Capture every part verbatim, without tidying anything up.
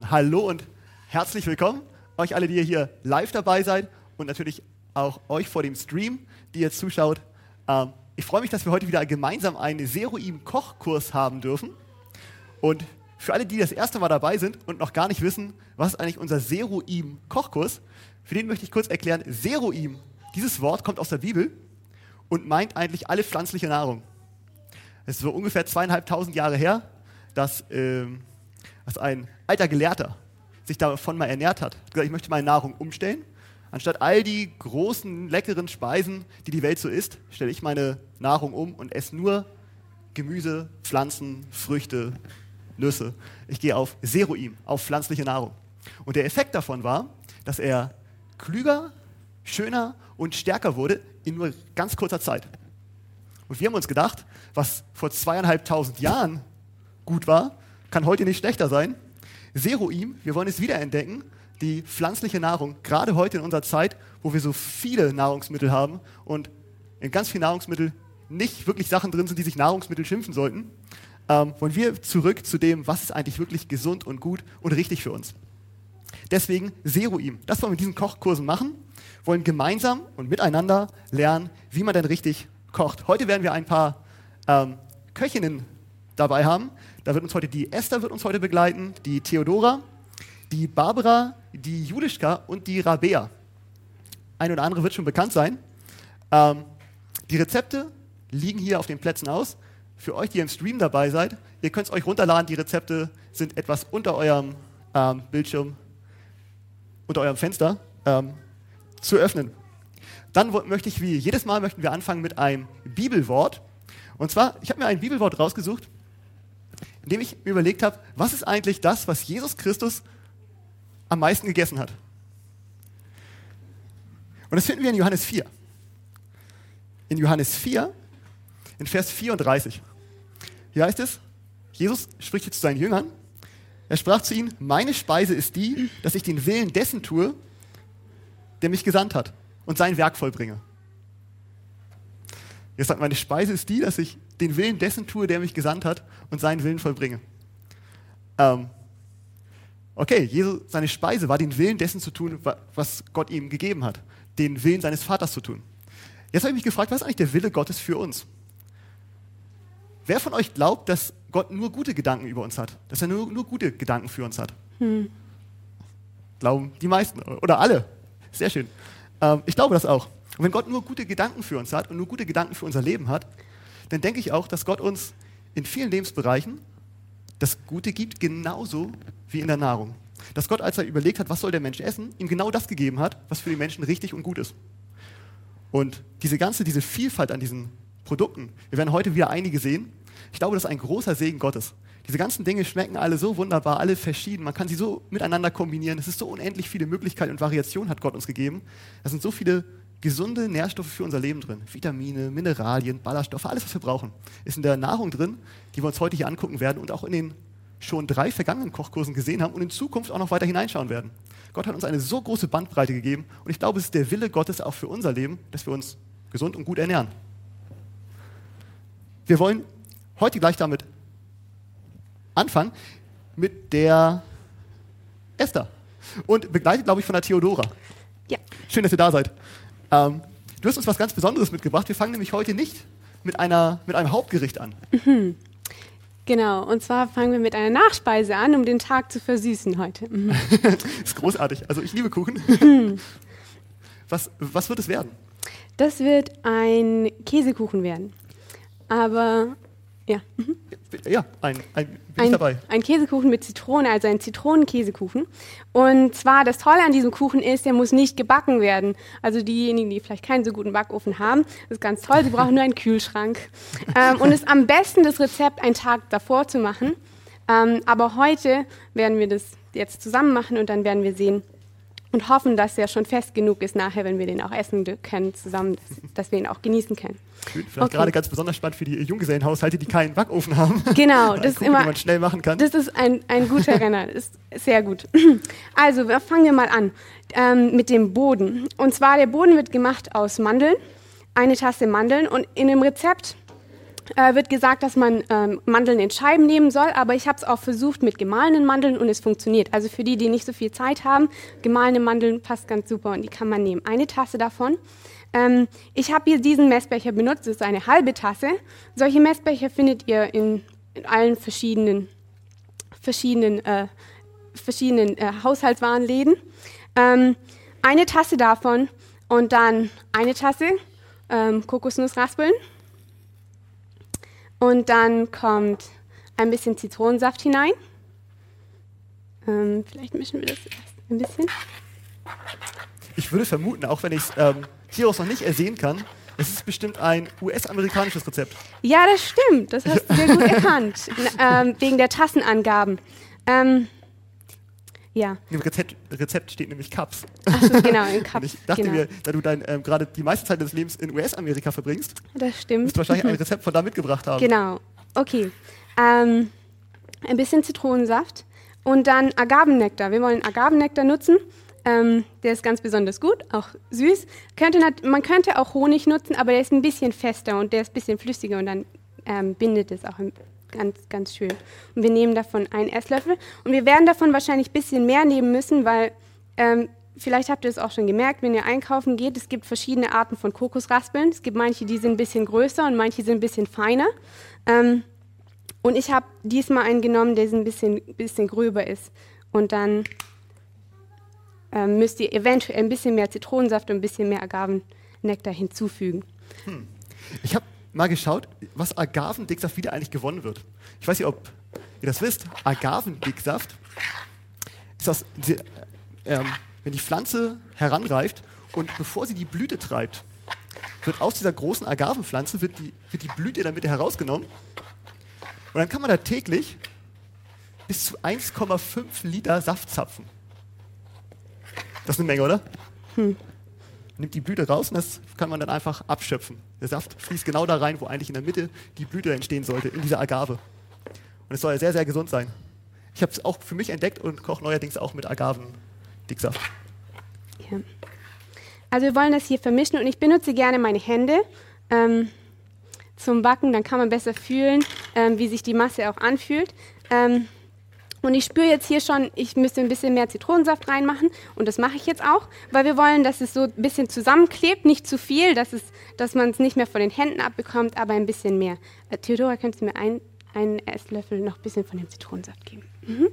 Hallo und herzlich willkommen, euch alle, die ihr hier live dabei seid und natürlich auch euch vor dem Stream, die ihr zuschaut. Ähm, ich freue mich, dass wir heute wieder gemeinsam einen Seruim-Kochkurs haben dürfen. Und für alle, die das erste Mal dabei sind und noch gar nicht wissen, was ist eigentlich unser Seruim-Kochkurs, für den möchte ich kurz erklären, Seruim, dieses Wort kommt aus der Bibel und meint eigentlich alle pflanzliche Nahrung. Es ist so ungefähr zweieinhalbtausend Jahre her, dass, ähm, dass ein alter Gelehrter sich davon mal ernährt hat. Er hat gesagt, ich möchte meine Nahrung umstellen. Anstatt all die großen, leckeren Speisen, die die Welt so isst, stelle ich meine Nahrung um und esse nur Gemüse, Pflanzen, Früchte, Nüsse. Ich gehe auf Seruim, auf pflanzliche Nahrung. Und der Effekt davon war, dass er klüger, schöner und stärker wurde in nur ganz kurzer Zeit. Und wir haben uns gedacht, was vor zweieinhalbtausend Jahren gut war, kann heute nicht schlechter sein. Seruim, wir wollen es wiederentdecken, die pflanzliche Nahrung, gerade heute in unserer Zeit, wo wir so viele Nahrungsmittel haben und in ganz vielen Nahrungsmitteln nicht wirklich Sachen drin sind, die sich Nahrungsmittel schimpfen sollten, ähm, wollen wir zurück zu dem, was ist eigentlich wirklich gesund und gut und richtig für uns. Deswegen Seruim. Das wollen wir in diesen Kochkursen machen, wollen gemeinsam und miteinander lernen, wie man denn richtig kocht. Heute werden wir ein paar ähm, Köchinnen dabei haben. Da wird uns heute die Esther wird uns heute begleiten, die Theodora, die Barbara, die Julischka und die Rabea. Ein oder andere wird schon bekannt sein. Ähm, die Rezepte liegen hier auf den Plätzen aus. Für euch, die im Stream dabei seid, ihr könnt es euch runterladen. Die Rezepte sind etwas unter eurem ähm, Bildschirm, unter eurem Fenster ähm, zu öffnen. Dann möchte ich, wie jedes Mal, möchten wir anfangen mit einem Bibelwort. Und zwar, ich habe mir ein Bibelwort rausgesucht, in dem ich mir überlegt habe, was ist eigentlich das, was Jesus Christus am meisten gegessen hat? Und das finden wir in Johannes vier. In Johannes vier, in Vers vierunddreißig. Hier heißt es, Jesus spricht jetzt zu seinen Jüngern. Er sprach zu ihnen, meine Speise ist die, dass ich den Willen dessen tue, der mich gesandt hat und sein Werk vollbringe. Jetzt sagt, meine Speise ist die, dass ich den Willen dessen tue, der mich gesandt hat und seinen Willen vollbringe. Ähm, okay, Jesus, seine Speise war, den Willen dessen zu tun, was Gott ihm gegeben hat. Den Willen seines Vaters zu tun. Jetzt habe ich mich gefragt, was ist eigentlich der Wille Gottes für uns? Wer von euch glaubt, dass Gott nur gute Gedanken über uns hat? Dass er nur, nur gute Gedanken für uns hat? Hm. Glauben die meisten oder alle. Sehr schön. Ähm, ich glaube das auch. Und wenn Gott nur gute Gedanken für uns hat und nur gute Gedanken für unser Leben hat, dann denke ich auch, dass Gott uns in vielen Lebensbereichen das Gute gibt, genauso wie in der Nahrung. Dass Gott, als er überlegt hat, was soll der Mensch essen, ihm genau das gegeben hat, was für die Menschen richtig und gut ist. Und diese ganze, diese Vielfalt an diesen Produkten, wir werden heute wieder einige sehen, ich glaube, das ist ein großer Segen Gottes. Diese ganzen Dinge schmecken alle so wunderbar, alle verschieden, man kann sie so miteinander kombinieren, es ist so unendlich viele Möglichkeiten und Variationen hat Gott uns gegeben. Es sind so viele gesunde Nährstoffe für unser Leben drin. Vitamine, Mineralien, Ballaststoffe, alles, was wir brauchen, ist in der Nahrung drin, die wir uns heute hier angucken werden und auch in den schon drei vergangenen Kochkursen gesehen haben und in Zukunft auch noch weiter hineinschauen werden. Gott hat uns eine so große Bandbreite gegeben und ich glaube, es ist der Wille Gottes auch für unser Leben, dass wir uns gesund und gut ernähren. Wir wollen heute gleich damit anfangen mit der Esther und begleitet, glaube ich, von der Theodora. Ja. Schön, dass ihr da seid. Ähm, du hast uns was ganz Besonderes mitgebracht. Wir fangen nämlich heute nicht mit, einer, mit einem Hauptgericht an. Mhm. Genau, und zwar fangen wir mit einer Nachspeise an, um den Tag zu versüßen heute. Mhm. Das ist großartig. Also ich liebe Kuchen. Mhm. Was, was wird es werden? Das wird ein Käsekuchen werden. Aber, ja. Mhm. Ja, ein, ein, bin ein, ich dabei. Ein Käsekuchen mit Zitrone, also ein Zitronenkäsekuchen. Und zwar, das Tolle an diesem Kuchen ist, der muss nicht gebacken werden. Also diejenigen, die vielleicht keinen so guten Backofen haben, das ist ganz toll, sie brauchen nur einen Kühlschrank. Ähm, und es ist am besten, das Rezept einen Tag davor zu machen. Ähm, aber heute werden wir das jetzt zusammen machen und dann werden wir sehen und hoffen, dass er schon fest genug ist nachher, wenn wir den auch essen können zusammen, dass, dass wir ihn auch genießen können. Vielleicht okay. Gerade ganz besonders spannend für die Junggesellenhaushalte, die keinen Backofen haben. Genau, das ist Kuchen, immer, den man schnell machen kann. Das ist ein, ein guter Renner, ist sehr gut. Also, wir fangen wir mal an ähm, mit dem Boden. Und zwar, der Boden wird gemacht aus Mandeln, eine Tasse Mandeln. Und in dem Rezept äh, wird gesagt, dass man ähm, Mandeln in Scheiben nehmen soll, aber ich habe es auch versucht mit gemahlenen Mandeln und es funktioniert. Also für die, die nicht so viel Zeit haben, gemahlene Mandeln passt ganz super und die kann man nehmen. Eine Tasse davon. Ähm, ich habe hier diesen Messbecher benutzt, das ist eine halbe Tasse. Solche Messbecher findet ihr in, in allen verschiedenen, verschiedenen, äh, verschiedenen äh, Haushaltswarenläden. Ähm, eine Tasse davon und dann eine Tasse ähm, Kokosnussraspeln. Und dann kommt ein bisschen Zitronensaft hinein. Ähm, vielleicht mischen wir das erst ein bisschen. Ich würde vermuten, auch wenn ich es ähm, hieraus noch nicht ersehen kann, es ist bestimmt ein U S-amerikanisches Rezept. Ja, das stimmt. Das hast du sehr gut erkannt. N- ähm, wegen der Tassenangaben. Ähm, ja. Im Rezept, Rezept steht nämlich Cups. Ach so, genau, in Cups. Und ich dachte genau. mir, da du dein, ähm, gerade die meiste Zeit des Lebens in U S-Amerika verbringst, Das stimmt. musst du wahrscheinlich ein Rezept von da mitgebracht haben. Genau. Okay. Ähm, ein bisschen Zitronensaft und dann Agavennektar. Wir wollen Agavennektar nutzen. Ähm, der ist ganz besonders gut, auch süß. Könnte nat- man könnte auch Honig nutzen, aber der ist ein bisschen fester und der ist ein bisschen flüssiger und dann ähm, bindet es auch ganz, ganz schön. Und wir nehmen davon einen Esslöffel und wir werden davon wahrscheinlich ein bisschen mehr nehmen müssen, weil ähm, vielleicht habt ihr es auch schon gemerkt, wenn ihr einkaufen geht, es gibt verschiedene Arten von Kokosraspeln. Es gibt manche, die sind ein bisschen größer und manche sind ein bisschen feiner. Ähm, und ich habe diesmal einen genommen, der ein bisschen, bisschen gröber ist. Und dann ähm, müsst ihr eventuell ein bisschen mehr Zitronensaft und ein bisschen mehr Agavennektar hinzufügen. Hm. Ich habe mal geschaut, was Agavendicksaft wieder eigentlich gewonnen wird. Ich weiß nicht, ob ihr das wisst. Agavendicksaft ist aus, die, ähm, wenn die Pflanze heranreift und bevor sie die Blüte treibt, wird aus dieser großen Agavenpflanze wird die, wird die Blüte in der Mitte herausgenommen und dann kann man da täglich bis zu eins Komma fünf Liter Saft zapfen. Das ist eine Menge, oder? Hm. Nimmt die Blüte raus und das kann man dann einfach abschöpfen. Der Saft fließt genau da rein, wo eigentlich in der Mitte die Blüte entstehen sollte, in dieser Agave. Und es soll ja sehr, sehr gesund sein. Ich habe es auch für mich entdeckt und koche neuerdings auch mit Agavendicksaft. Ja. Also wir wollen das hier vermischen und ich benutze gerne meine Hände ähm, zum Backen, dann kann man besser fühlen, ähm, wie sich die Masse auch anfühlt. Ähm, und ich spüre jetzt hier schon, ich müsste ein bisschen mehr Zitronensaft reinmachen und das mache ich jetzt auch, weil wir wollen, dass es so ein bisschen zusammenklebt, nicht zu viel, dass, es, dass man es nicht mehr von den Händen abbekommt, aber ein bisschen mehr. Äh, Theodora, könntest du mir ein, einen Esslöffel noch ein bisschen von dem Zitronensaft geben? Mhm.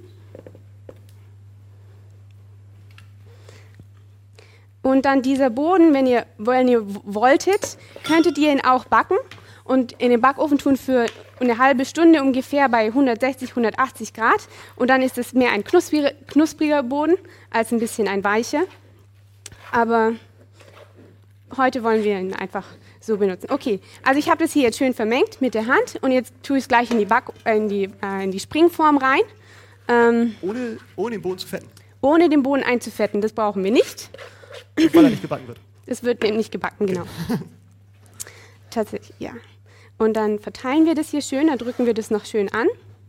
Und dann dieser Boden, wenn ihr, wenn ihr wolltet, könntet ihr ihn auch backen und in den Backofen tun für eine halbe Stunde ungefähr bei hundertsechzig, hundertachtzig Grad. Und dann ist es mehr ein knuspriger, knuspriger Boden als ein bisschen ein weicher. Aber heute wollen wir ihn einfach so benutzen. Okay, also ich habe das hier jetzt schön vermengt mit der Hand und jetzt tue ich es gleich in die, Back, äh, in die, äh, in die Springform rein. Ähm, ohne, ohne den Boden zu fetten? Ohne den Boden einzufetten, das brauchen wir nicht. Weil er nicht gebacken wird. Es wird nicht gebacken, genau. Tatsächlich, ja. Und dann verteilen wir das hier schön, dann drücken wir das noch schön an.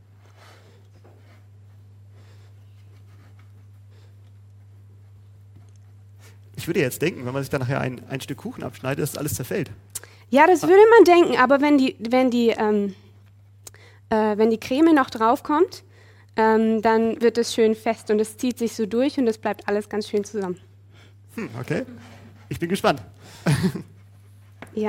Ich würde jetzt denken, wenn man sich dann nachher ein, ein Stück Kuchen abschneidet, dass alles zerfällt. Ja, das würde man denken, aber wenn die, wenn die, ähm, äh, wenn die Creme noch draufkommt, ähm, dann wird es schön fest und es zieht sich so durch und es bleibt alles ganz schön zusammen. Hm, okay, ich bin gespannt. Ja.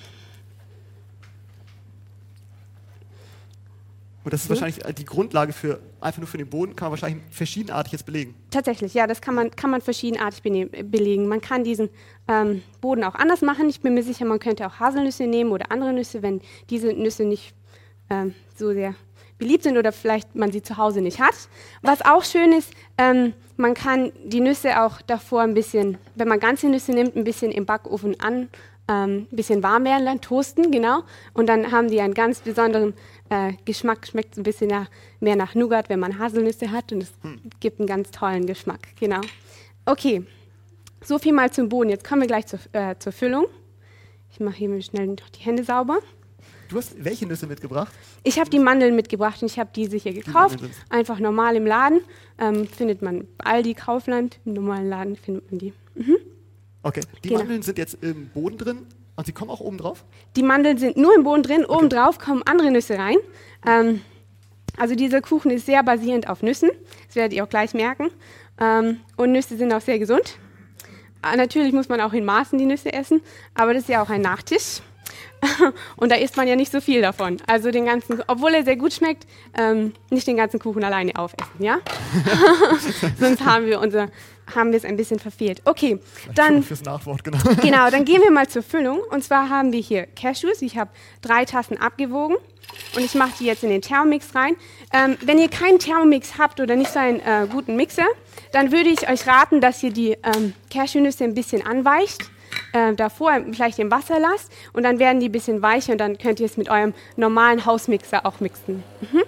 Und das ist so. wahrscheinlich die Grundlage für, einfach nur für den Boden, kann man wahrscheinlich verschiedenartig jetzt belegen. Tatsächlich, ja, das kann man, kann man verschiedenartig belegen. Man kann diesen ähm, Boden auch anders machen. Ich bin mir sicher, man könnte auch Haselnüsse nehmen oder andere Nüsse, wenn diese Nüsse nicht ähm, so sehr beliebt sind oder vielleicht man sie zu Hause nicht hat. Was auch schön ist, ähm, man kann die Nüsse auch davor ein bisschen, wenn man ganze Nüsse nimmt, ein bisschen im Backofen an, ähm, ein bisschen warm werden lassen, toasten, genau. Und dann haben die einen ganz besonderen äh, Geschmack, schmeckt ein bisschen nach, mehr nach Nougat, wenn man Haselnüsse hat und es hm. gibt einen ganz tollen Geschmack, genau. Okay, so viel mal zum Boden. Jetzt kommen wir gleich zur, äh, zur Füllung. Ich mache hier mal schnell noch die Hände sauber. Du hast welche Nüsse mitgebracht? Ich habe die Mandeln mitgebracht und ich habe diese hier gekauft. Die einfach normal im Laden. Ähm, findet man bei Aldi, Kaufland, im normalen Laden findet man die. Mhm. Okay, die genau. Mandeln sind jetzt im Boden drin. Und sie kommen auch oben drauf? Die Mandeln sind nur im Boden drin, oben drauf kommen andere Nüsse rein. Ähm, also dieser Kuchen ist sehr basierend auf Nüssen, das werdet ihr auch gleich merken. Ähm, und Nüsse sind auch sehr gesund. Äh, natürlich muss man auch in Maßen die Nüsse essen, aber das ist ja auch ein Nachtisch. Und da isst man ja nicht so viel davon. Also den ganzen, obwohl er sehr gut schmeckt, ähm, nicht den ganzen Kuchen alleine aufessen, ja? Sonst haben wir unser, haben wir es ein bisschen verfehlt. Okay, dann fürs Nachwort, genau. Genau, dann gehen wir mal zur Füllung. Und zwar haben wir hier Cashews. Ich habe drei Tassen abgewogen und ich mache die jetzt in den Thermomix rein. Ähm, wenn ihr keinen Thermomix habt oder nicht so einen äh, guten Mixer, dann würde ich euch raten, dass ihr die ähm, Cashewnüsse ein bisschen anweicht. Äh, davor vielleicht im Wasser lasst und dann werden die ein bisschen weicher und dann könnt ihr es mit eurem normalen Hausmixer auch mixen. Mhm.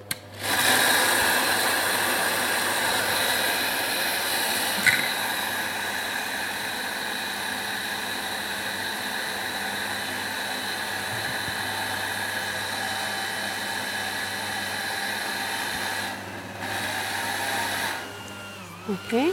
Okay.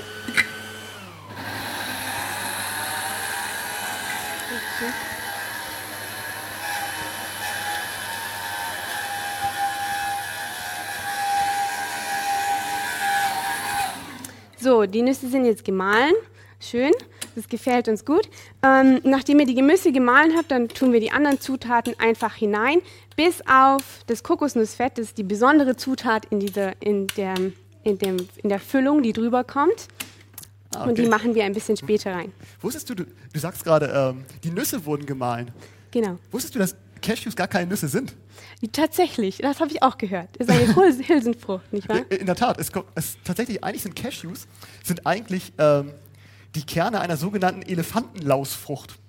So, die Nüsse sind jetzt gemahlen. Schön, das gefällt uns gut. Ähm, nachdem ihr die Gemüse gemahlen habt, dann tun wir die anderen Zutaten einfach hinein, bis auf das Kokosnussfett, das ist die besondere Zutat in, dieser, in, der, in, dem, in der Füllung, die drüber kommt. Ah, okay. Und die machen wir ein bisschen später rein. Wusstest du, du, du sagst gerade, ähm, die Nüsse wurden gemahlen. Genau. Wusstest du, dass Cashews gar keine Nüsse sind? Tatsächlich, das habe ich auch gehört. Das ist eine Hülsenfrucht, nicht wahr? In der Tat, es, es, tatsächlich, eigentlich sind Cashews sind eigentlich ähm, die Kerne einer sogenannten Elefantenlausfrucht.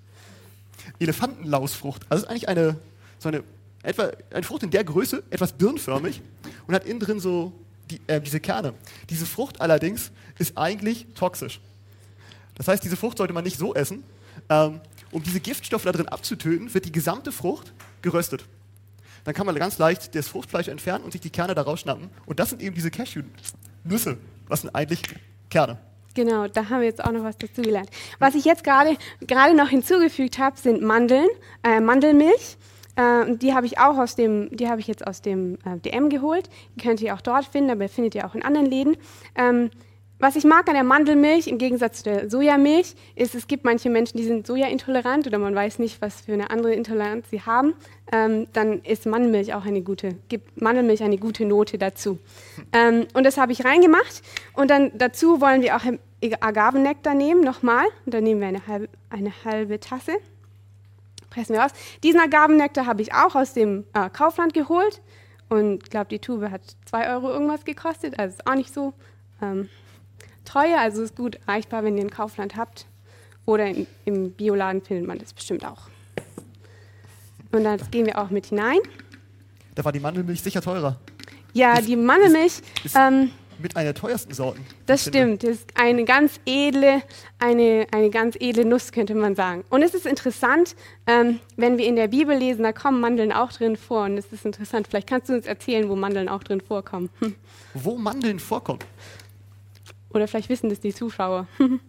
Elefantenlausfrucht, also ist eigentlich eine, so eine, etwa, eine Frucht in der Größe, etwas birnenförmig und hat innen drin so die, äh, diese Kerne. Diese Frucht allerdings ist eigentlich toxisch. Das heißt, diese Frucht sollte man nicht so essen. Ähm, um diese Giftstoffe da drin abzutöten, wird die gesamte Frucht geröstet. Dann kann man ganz leicht das Fruchtfleisch entfernen und sich die Kerne da rausschnappen. Und das sind eben diese Cashew-Nüsse. Was sind eigentlich Kerne? Genau, da haben wir jetzt auch noch was dazu gelernt. Was ich jetzt gerade gerade noch hinzugefügt habe, sind Mandeln, äh, Mandelmilch. Äh, die habe ich auch aus dem, die habe ich jetzt aus dem äh, D M geholt. Die könnt ihr auch dort finden, aber findet ihr auch in anderen Läden. Ähm, Was ich mag an der Mandelmilch im Gegensatz zu der Sojamilch ist, es gibt manche Menschen, die sind sojaintolerant oder man weiß nicht, was für eine andere Intoleranz sie haben. Ähm, dann ist Mandelmilch auch eine gute, gibt Mandelmilch eine gute Note dazu. Ähm, und das habe ich reingemacht. Und dann dazu wollen wir auch Agavennektar nehmen, nochmal. Und dann nehmen wir eine halbe, eine halbe Tasse. Pressen wir aus. Diesen Agavennektar habe ich auch aus dem äh, Kaufland geholt. Und ich glaube, die Tube hat zwei Euro irgendwas gekostet. Also ist auch nicht so ähm, teuer, also ist gut erreichbar, wenn ihr ein Kaufland habt. Oder im, im Bioladen findet man das bestimmt auch. Und dann gehen wir auch mit hinein. Da war die Mandelmilch sicher teurer. Ja, ist, die Mandelmilch. Ist, ist ähm, mit einer der teuersten Sorten. Das stimmt. Das ist eine ganz edle, eine, eine ganz edle Nuss, könnte man sagen. Und es ist interessant, ähm, wenn wir in der Bibel lesen, da kommen Mandeln auch drin vor. Und es ist interessant. Vielleicht kannst du uns erzählen, wo Mandeln auch drin vorkommen. Hm. Wo Mandeln vorkommen? Oder vielleicht wissen das die Zuschauer.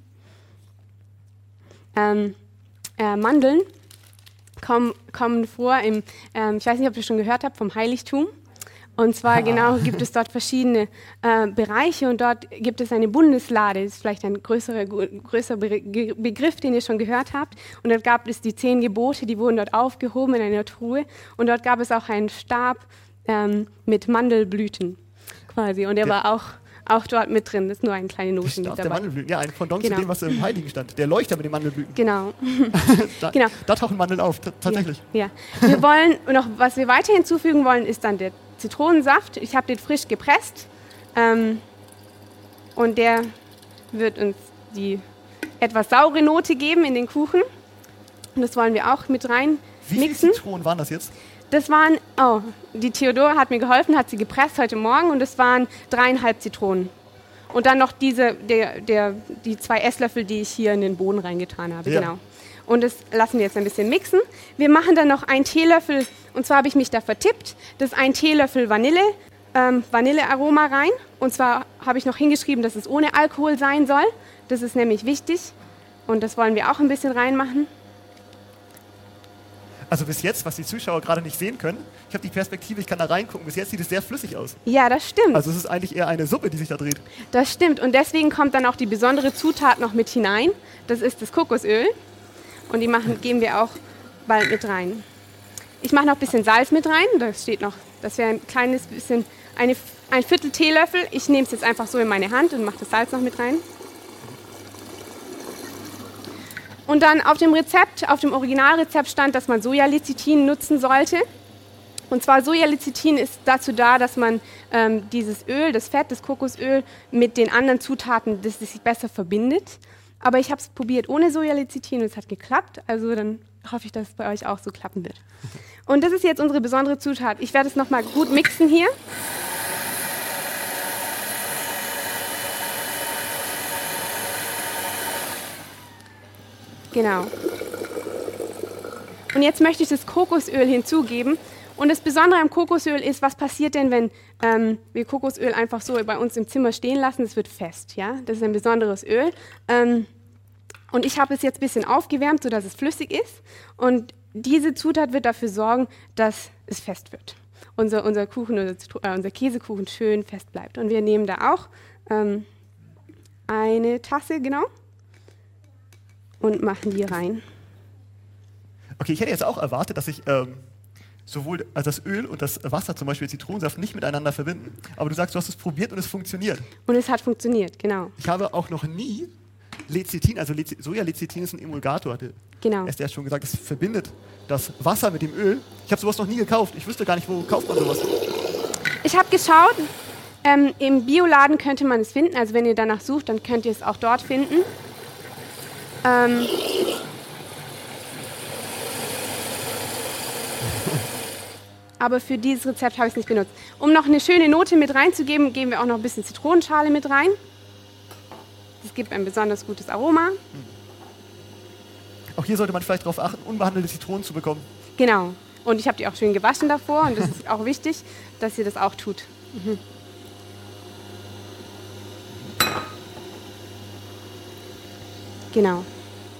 ähm, äh, Mandeln kommen, kommen vor im, ähm, ich weiß nicht, ob ihr schon gehört habt, vom Heiligtum. Und zwar ah. genau gibt es dort verschiedene äh, Bereiche und dort gibt es eine Bundeslade. Das ist vielleicht ein größerer, größerer Be- Begriff, den ihr schon gehört habt. Und dort gab es die zehn Gebote, die wurden dort aufgehoben in einer Truhe. Und dort gab es auch einen Stab ähm, mit Mandelblüten quasi. Und der ja. war auch Auch dort mit drin, das ist nur eine kleine Note mit dabei. Der Mandelblüten, ja, ein Pendant genau. zu dem, was im Heiligen stand. Der Leuchter mit den Mandelblüten. Genau. da, genau. da tauchen Mandeln auf, t- tatsächlich. Ja. ja. Wir wollen noch, was wir weiter hinzufügen wollen, ist dann der Zitronensaft. Ich habe den frisch gepresst ähm, und der wird uns die etwas saure Note geben in den Kuchen. Und das wollen wir auch mit rein Wie mixen. viele Zitronen waren das jetzt? Das waren, oh, die Theodora hat mir geholfen, hat sie gepresst heute Morgen und das waren dreieinhalb Zitronen. Und dann noch diese, der, der, die zwei Esslöffel, die ich hier in den Boden reingetan habe. Ja. Genau. Und das lassen wir jetzt ein bisschen mixen. Wir machen dann noch einen Teelöffel, und zwar habe ich mich da vertippt, das ist ein Teelöffel Vanille, ähm, Vanillearoma rein. Und zwar habe ich noch hingeschrieben, dass es ohne Alkohol sein soll. Das ist nämlich wichtig. Und das wollen wir auch ein bisschen reinmachen. Also bis jetzt, was die Zuschauer gerade nicht sehen können, ich habe die Perspektive, ich kann da reingucken, bis jetzt sieht es sehr flüssig aus. Ja, das stimmt. Also es ist eigentlich eher eine Suppe, die sich da dreht. Das stimmt und deswegen kommt dann auch die besondere Zutat noch mit hinein. Das ist das Kokosöl und die machen, geben wir auch bald mit rein. Ich mache noch ein bisschen Salz mit rein, das steht noch, das wäre ein kleines bisschen, eine, ein Viertel Teelöffel. Ich nehme es jetzt einfach so in meine Hand und mache das Salz noch mit rein. Und dann auf dem Rezept, auf dem Originalrezept stand, dass man Sojalecithin nutzen sollte. Und zwar Sojalecithin ist dazu da, dass man ähm, dieses Öl, das Fett, das Kokosöl mit den anderen Zutaten, dass es sich besser verbindet. Aber ich habe es probiert ohne Sojalecithin und es hat geklappt. Also dann hoffe ich, dass es bei euch auch so klappen wird. Und das ist jetzt unsere besondere Zutat. Ich werde es nochmal gut mixen hier. Genau. Und jetzt möchte ich das Kokosöl hinzugeben. Und das Besondere am Kokosöl ist, was passiert denn, wenn ähm, wir Kokosöl einfach so bei uns im Zimmer stehen lassen? Es wird fest, ja? Das ist ein besonderes Öl. Ähm, und ich habe es jetzt ein bisschen aufgewärmt, sodass es flüssig ist. Und diese Zutat wird dafür sorgen, dass es fest wird. Unser, unser Kuchen, unser, äh, unser Käsekuchen schön fest bleibt. Und wir nehmen da auch ähm, eine Tasse, genau. Und machen die rein. Okay, ich hätte jetzt auch erwartet, dass ich ähm, sowohl also das Öl und das Wasser, zum Beispiel Zitronensaft, nicht miteinander verbinden. Aber du sagst, du hast es probiert und es funktioniert. Und es hat funktioniert, genau. Ich habe auch noch nie Lecithin, also Lec- Sojalecithin ist ein Emulgator, hatte Genau. Esther schon gesagt, es verbindet das Wasser mit dem Öl. Ich habe sowas noch nie gekauft. Ich wüsste gar nicht, wo kauft man sowas. Ich habe geschaut, ähm, im Bioladen könnte man es finden. Also wenn ihr danach sucht, dann könnt ihr es auch dort finden. Ähm, aber für dieses Rezept habe ich es nicht benutzt. Um noch eine schöne Note mit reinzugeben, geben wir auch noch ein bisschen Zitronenschale mit rein. Das gibt ein besonders gutes Aroma. Auch hier sollte man vielleicht darauf achten, unbehandelte Zitronen zu bekommen. Genau. Und ich habe die auch schön gewaschen davor und das ist auch wichtig, dass ihr das auch tut. Mhm. Genau.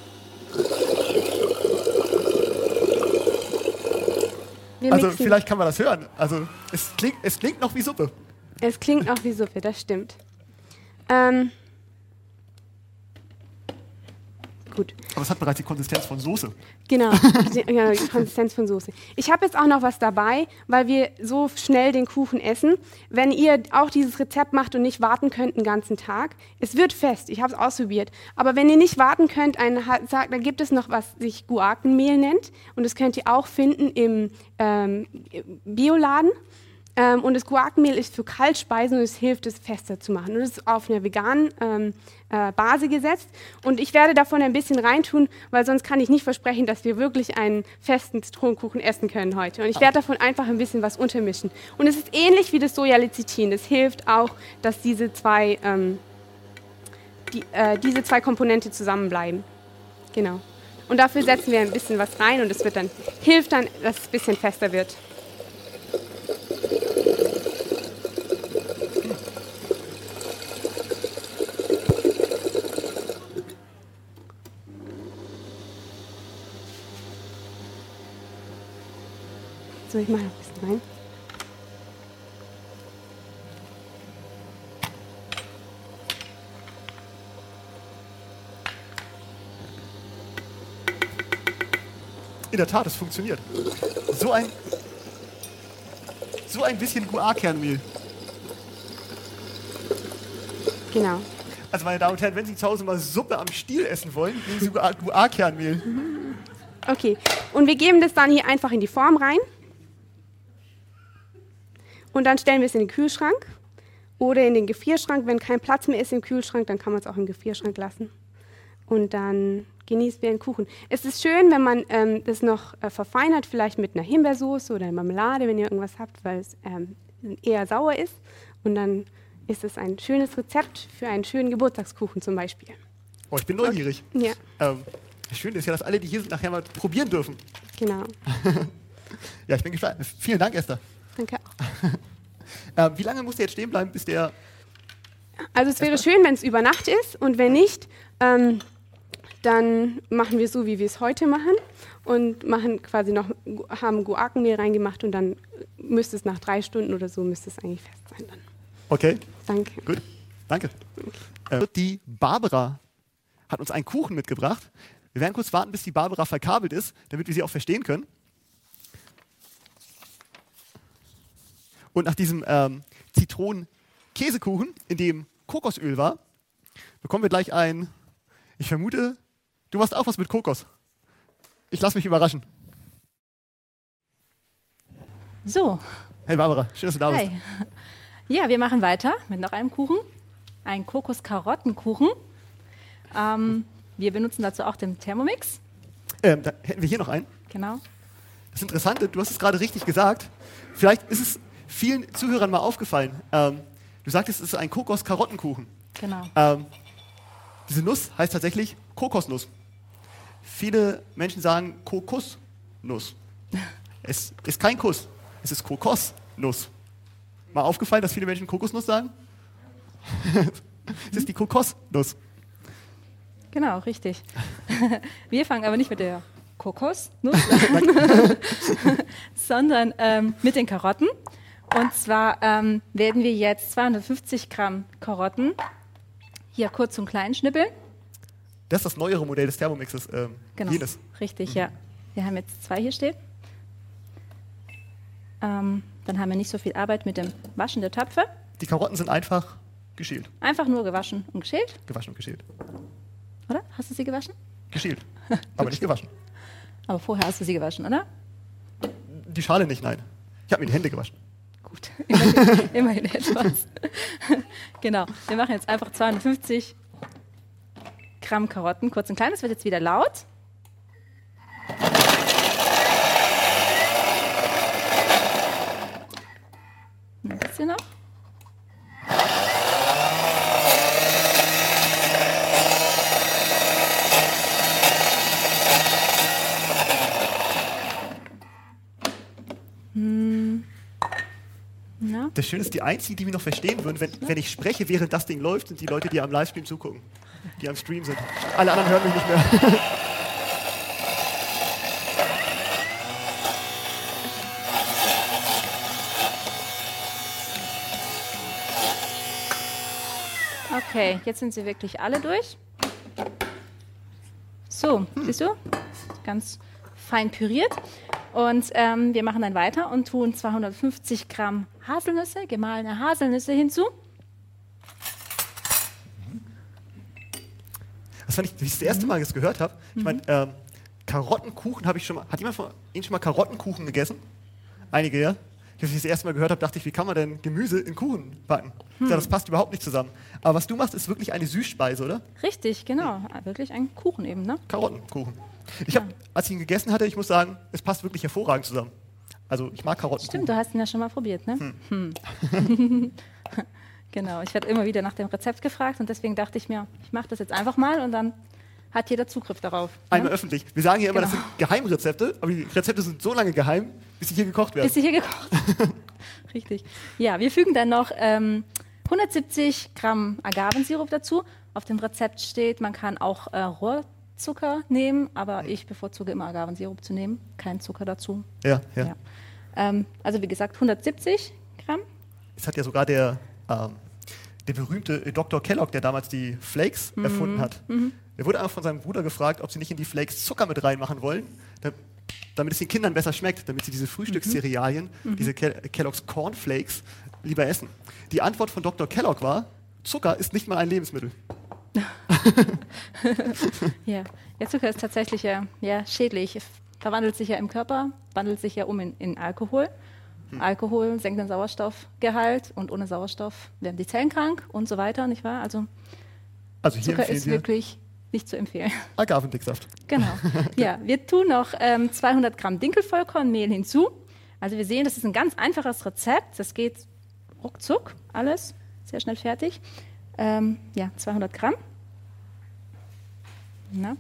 Wir Also mixen. vielleicht kann man das hören. Also es klingt, es klingt noch wie Suppe. Es klingt auch wie Suppe, das stimmt. Ähm, gut. Aber es hat bereits die Konsistenz von Soße. Genau, die, genau, die Konsistenz von Soße. Ich habe jetzt auch noch was dabei, weil wir so schnell den Kuchen essen. Wenn ihr auch dieses Rezept macht und nicht warten könnt den ganzen Tag, es wird fest, ich habe es ausprobiert. Aber wenn ihr nicht warten könnt, ein, sagt, dann gibt es noch was, sich Guakenmehl nennt. Und das könnt ihr auch finden im ähm, Bioladen. Ähm, und das Guakenmehl ist für Kaltspeisen und es hilft, es fester zu machen. Und es ist auf einer veganen ähm, äh, Basis gesetzt. Und ich werde davon ein bisschen reintun, weil sonst kann ich nicht versprechen, dass wir wirklich einen festen Zitronenkuchen essen können heute. Und ich werde davon einfach ein bisschen was untermischen. Und es ist ähnlich wie das Sojalecithin. Das hilft auch, dass diese zwei, ähm, die, äh, diese zwei Komponente zusammenbleiben. Genau. Und dafür setzen wir ein bisschen was rein und es wird dann, hilft dann, dass es ein bisschen fester wird. So, ich mache noch ein bisschen rein. In der Tat, es funktioniert. So ein, so ein bisschen Guar-Kernmehl. Genau. Also meine Damen und Herren, wenn Sie zu Hause mal Suppe am Stiel essen wollen, nehmen Sie Guar-Kernmehl. Okay, und wir geben das dann hier einfach in die Form rein. Und dann stellen wir es in den Kühlschrank oder in den Gefrierschrank. Wenn kein Platz mehr ist im Kühlschrank, dann kann man es auch im Gefrierschrank lassen. Und dann genießen wir einen Kuchen. Es ist schön, wenn man ähm, das noch äh, verfeinert, vielleicht mit einer Himbeersoße oder Marmelade, wenn ihr irgendwas habt, weil es ähm, eher sauer ist. Und dann ist es ein schönes Rezept für einen schönen Geburtstagskuchen zum Beispiel. Oh, ich bin neugierig. Ja, Ähm, das Schöne ist ja, dass alle, die hier sind, nachher mal probieren dürfen. genau. Ja, ich bin gespannt. Vielen Dank, Esther. Danke. Ähm, wie lange muss der jetzt stehen bleiben, bis der... Also es wäre schön, wenn es über Nacht ist und wenn nicht, ähm, dann machen wir es so, wie wir es heute machen. und machen quasi noch, haben Guacenmehl reingemacht und dann müsste es nach drei Stunden oder so, müsste es eigentlich fest sein dann. Okay. Danke. Gut, danke. Okay. Äh, die Barbara hat uns einen Kuchen mitgebracht. Wir werden kurz warten, bis die Barbara verkabelt ist, damit wir sie auch verstehen können. Und nach diesem ähm, Zitronen-Käsekuchen, in dem Kokosöl war, bekommen wir gleich ein, ich vermute, du machst auch was mit Kokos. Ich lasse mich überraschen. So. Hey Barbara, schön, dass du da bist. Hi. Ja, wir machen weiter mit noch einem Kuchen, ein Kokos-Karottenkuchen. Ähm, wir benutzen dazu auch den Thermomix. Ähm, da hätten wir hier noch einen. Genau. Das Interessante, du hast es gerade richtig gesagt. Vielleicht ist es vielen Zuhörern mal aufgefallen. Ähm, du sagtest, es ist ein Kokos-Karottenkuchen. Genau. Ähm, diese Nuss heißt tatsächlich Kokosnuss. Viele Menschen sagen Kokosnuss. Es ist kein Kuss, es ist Kokosnuss. Mal aufgefallen, dass viele Menschen Kokosnuss sagen? Es ist die Kokosnuss. Genau, richtig. Wir fangen aber nicht mit der Kokosnuss an, sondern ähm, mit den Karotten. Und zwar ähm, werden wir jetzt zweihundertfünfzig Gramm Karotten hier kurz und klein schnippeln. Das ist das neuere Modell des Thermomixes. Ähm, Genau, jenes. richtig, ja. Wir haben jetzt zwei hier stehen. Ähm, dann haben wir nicht so viel Arbeit mit dem Waschen der Töpfe. Die Karotten sind einfach geschält. Einfach nur gewaschen und geschält, Gewaschen und geschält. oder? Hast du sie gewaschen? Geschält, aber nicht gewaschen. Aber vorher hast du sie gewaschen, oder? Die Schale nicht, nein. Ich habe mir die Hände gewaschen. Gut, immerhin, immerhin etwas. Genau, wir machen jetzt einfach zweihundertfünfzig Gramm Karotten, kurz und klein. Das wird jetzt wieder laut. Ein bisschen noch. Hm. Na? Das Schöne ist, die Einzigen, die mich noch verstehen würden, wenn, wenn ich spreche, während das Ding läuft, sind die Leute, die am Livestream zugucken. Die am Stream sind. Alle anderen hören mich nicht mehr. Okay, jetzt sind sie wirklich alle durch. So, siehst du? Ganz fein püriert. Und ähm, wir machen dann weiter und tun zweihundertfünfzig Gramm Haselnüsse, gemahlene Haselnüsse hinzu. Das fand ich, wie ich das erste Mal das gehört habe. Ich meine, ähm, Karottenkuchen habe ich schon mal. Hat jemand von Ihnen schon mal Karottenkuchen gegessen? Einige, ja? Ich, als ich das erste Mal gehört habe, dachte ich, wie kann man denn Gemüse in Kuchen backen? Hm. Ja, das passt überhaupt nicht zusammen. Aber was du machst, ist wirklich eine Süßspeise, oder? Richtig, genau. Wirklich ein Kuchen eben, ne? Karottenkuchen. Ich habe, als ich ihn gegessen hatte, ich muss sagen, es passt wirklich hervorragend zusammen. Also ich mag Karottenkuchen. Stimmt, du hast ihn ja schon mal probiert, ne? Hm. Hm. Genau, ich werde immer wieder nach dem Rezept gefragt und deswegen dachte ich mir, ich mache das jetzt einfach mal und dann hat jeder Zugriff darauf. Einmal ne? öffentlich. Wir sagen ja immer, Genau. das sind Geheimrezepte, aber die Rezepte sind so lange geheim, bis sie hier gekocht werden. Bis sie hier gekocht. Richtig. Ja, wir fügen dann noch ähm, hundertsiebzig Gramm Agavensirup dazu. Auf dem Rezept steht, man kann auch äh, Rohrzucker nehmen, aber ich bevorzuge immer Agavensirup zu nehmen, kein Zucker dazu. Ja, ja. Ja. Ähm, also wie gesagt, hundertsiebzig Gramm. Es hat ja sogar der, ähm, der berühmte Doktor Kellogg, der damals die Flakes Mhm. erfunden hat, Mhm. der wurde einfach von seinem Bruder gefragt, ob sie nicht in die Flakes Zucker mit reinmachen wollen, da, damit es den Kindern besser schmeckt, damit sie diese Frühstückscerealien, Mhm. diese Ke Kellogg's Cornflakes, lieber essen. Die Antwort von Doktor Kellogg war, Zucker ist nicht mal ein Lebensmittel. Ja. ja, Zucker ist tatsächlich ja, ja, schädlich. Es verwandelt sich ja im Körper, wandelt sich ja um in, in Alkohol. Hm. Alkohol senkt den Sauerstoffgehalt und ohne Sauerstoff werden die Zellen krank und so weiter, nicht wahr? Also, Also hier Zucker empfehlen ist wir wirklich nicht zu empfehlen. Agavendicksaft. Genau. Ja, wir tun noch ähm, zweihundert Gramm Dinkelvollkornmehl hinzu. Also wir sehen, das ist ein ganz einfaches Rezept. Das geht ruckzuck, alles sehr schnell fertig. Ähm, ja, zweihundert Gramm. Na?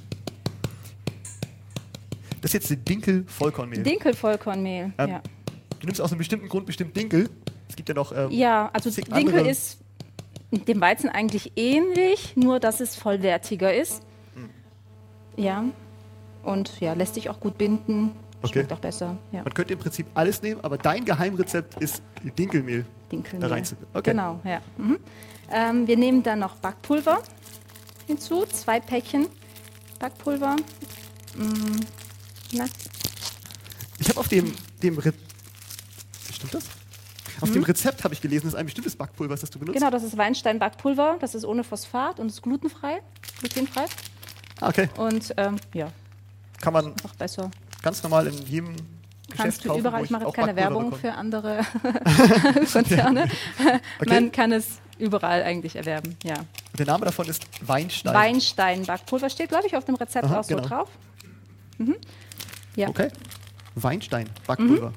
Das ist jetzt Dinkel-Vollkornmehl. Dinkelvollkornmehl, Ähm, ja. Du nimmst aus einem bestimmten Grund bestimmt Dinkel. Es gibt ja noch ähm, Ja, also zig Dinkel andere- ist dem Weizen eigentlich ähnlich, nur dass es vollwertiger ist. Hm. Ja. und ja, lässt sich auch gut binden. Okay. Schmeckt auch besser. Ja. Man könnte im Prinzip alles nehmen, aber dein Geheimrezept ist Dinkelmehl. Dinkelmehl. Da rein zu- okay. Genau, ja. Mhm. Ähm, wir nehmen dann noch Backpulver hinzu, zwei Päckchen Backpulver. Mm, na, Ich habe auf dem, dem Re Stimmt das? Auf Mhm. dem Rezept habe ich gelesen, das ist ein bestimmtes Backpulver, das du benutzt. genau, das ist Weinstein-Backpulver. Das ist ohne Phosphat und ist glutenfrei, glutenfrei. Ah, okay. Und ähm, ja, Kann man einfach besser. ganz normal in jedem Geschäft Kannst du kaufen, überall, wo ich mache auch jetzt keine Backpulver Werbung bekomme. für andere Konzerne. Okay. Man kann es überall eigentlich erwerben, ja. Der Name davon ist Weinstein. Weinstein-Backpulver steht, glaube ich, auf dem Rezept Aha, auch so genau. drauf. Mhm. Ja. Okay. Weinstein, Backpulver.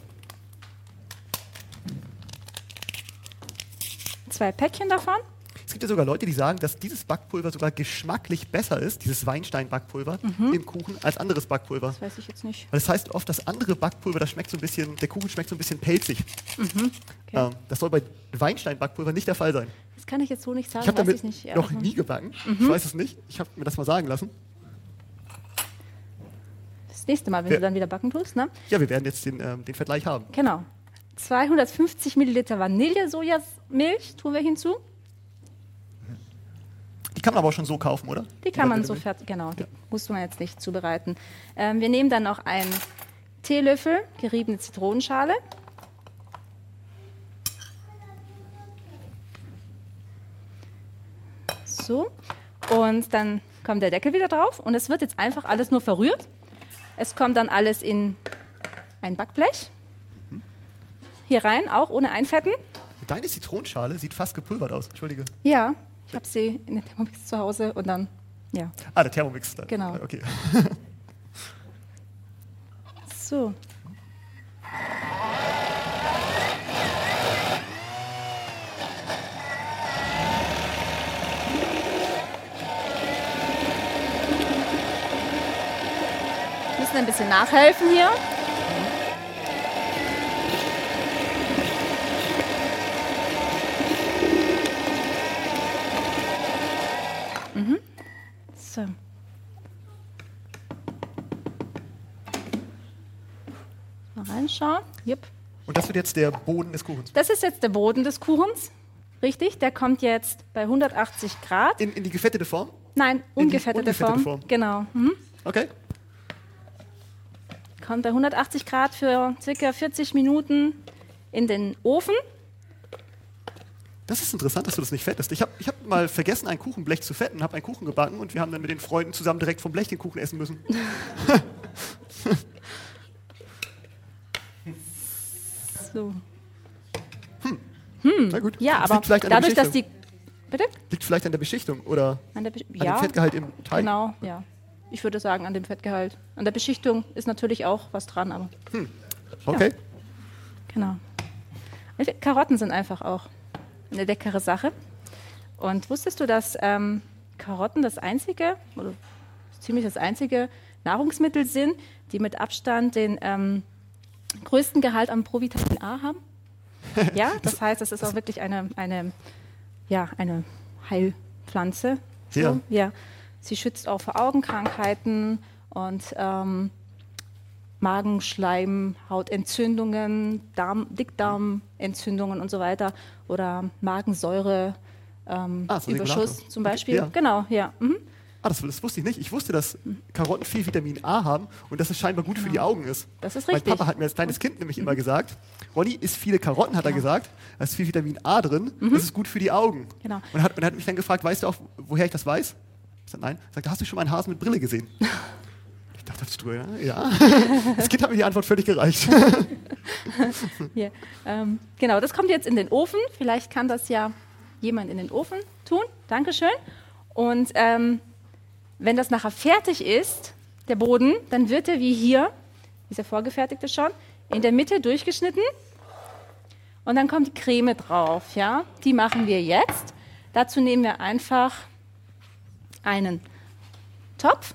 Zwei Päckchen davon. Es gibt ja sogar Leute, die sagen, dass dieses Backpulver sogar geschmacklich besser ist, dieses Weinstein-Backpulver im Kuchen, als anderes Backpulver. Das weiß ich jetzt nicht. Weil das heißt oft, das andere Backpulver, das schmeckt so ein bisschen, der Kuchen schmeckt so ein bisschen pelzig. Okay. Ähm, das soll bei Weinstein-Backpulver nicht der Fall sein. Das kann ich jetzt so nicht sagen, Ich habe weiß damit ich nicht. Ja, noch mhm. nie gebacken. Ich weiß es nicht. Ich habe mir das mal sagen lassen. Das nächste Mal, wenn Ja. du dann wieder backen tust, ne? Ja, wir werden jetzt den, ähm, den Vergleich haben. Genau. zweihundertfünfzig Milliliter Vanille-Sojamilch tun wir hinzu. Die kann man aber auch schon so kaufen, oder? Die kann man Vanille- so fertig, genau, die Ja. muss man jetzt nicht zubereiten. Ähm, wir nehmen dann noch einen Teelöffel geriebene Zitronenschale. So, und dann kommt der Deckel wieder drauf und es wird jetzt einfach alles nur verrührt. Es kommt dann alles in ein Backblech. Hier rein, auch ohne Einfetten. Deine Zitronenschale sieht fast gepulvert aus. Entschuldige. Ja, ich habe sie in der Thermomix zu Hause und dann, ja, Ah, der Thermomix. Da. Genau. Okay. so. Wir müssen ein bisschen nachhelfen hier. Mhm. So. Mal reinschauen. Yep. Und das wird jetzt der Boden des Kuchens. Das ist jetzt der Boden des Kuchens. Richtig, der kommt jetzt bei hundertachtzig Grad. In, in die gefettete Form? Nein, in die ungefettete, ungefettete Form. Form. Genau. Mhm. Okay. Kommt bei hundertachtzig Grad für circa vierzig Minuten in den Ofen. Das ist interessant, dass du das nicht fettest. Ich habe ich hab mal vergessen, ein Kuchenblech zu fetten, habe einen Kuchen gebacken und wir haben dann mit den Freunden zusammen direkt vom Blech den Kuchen essen müssen. So. Na gut. Ja, Das aber liegt vielleicht an der dadurch, dass Beschichtung. die. Bitte? Liegt vielleicht an der Beschichtung oder An der Besch- an ja, dem Fettgehalt im Teig. genau, ja. Ich würde sagen, an dem Fettgehalt. An der Beschichtung ist natürlich auch was dran, aber Okay. genau. Karotten sind einfach auch eine leckere Sache. Und wusstest du, dass ähm, Karotten das einzige, oder ziemlich das einzige Nahrungsmittel sind, die mit Abstand den ähm, größten Gehalt an Provitamin A haben? Ja, das heißt, es ist auch wirklich eine, eine, ja, eine Heilpflanze. So, Ja. ja. Sie schützt auch vor Augenkrankheiten und ähm, Magenschleim, Hautentzündungen, Darm, Dickdarmentzündungen und so weiter oder Magensäure, ähm, Ah, so Überschuss Regulator. zum Okay, Beispiel. ja. Genau, ja. Mhm. Ah, das, das wusste ich nicht. Ich wusste, dass Karotten viel Vitamin A haben und dass es scheinbar gut für die Augen ist. Das ist Mein richtig. Papa hat mir als kleines Kind nämlich immer gesagt, Ronny, isst viele Karotten, hat er Genau. gesagt. Da ist viel Vitamin A drin, das ist gut für die Augen. Genau. Und er hat, und er hat mich dann gefragt, weißt du auch, woher ich das weiß? Ich sagte, nein. Er sagte, hast du schon mal einen Hasen mit Brille gesehen? Ich dachte, das du, ja. ja. Das Kind hat mir die Antwort völlig gereicht. Ja, ähm, genau, das kommt jetzt in den Ofen. Vielleicht kann das ja jemand in den Ofen tun. Dankeschön. Und ähm, wenn das nachher fertig ist, der Boden, dann wird er wie hier, dieser vorgefertigte schon, in der Mitte durchgeschnitten. Und dann kommt die Creme drauf. Ja? Die machen wir jetzt. Dazu nehmen wir einfach einen Topf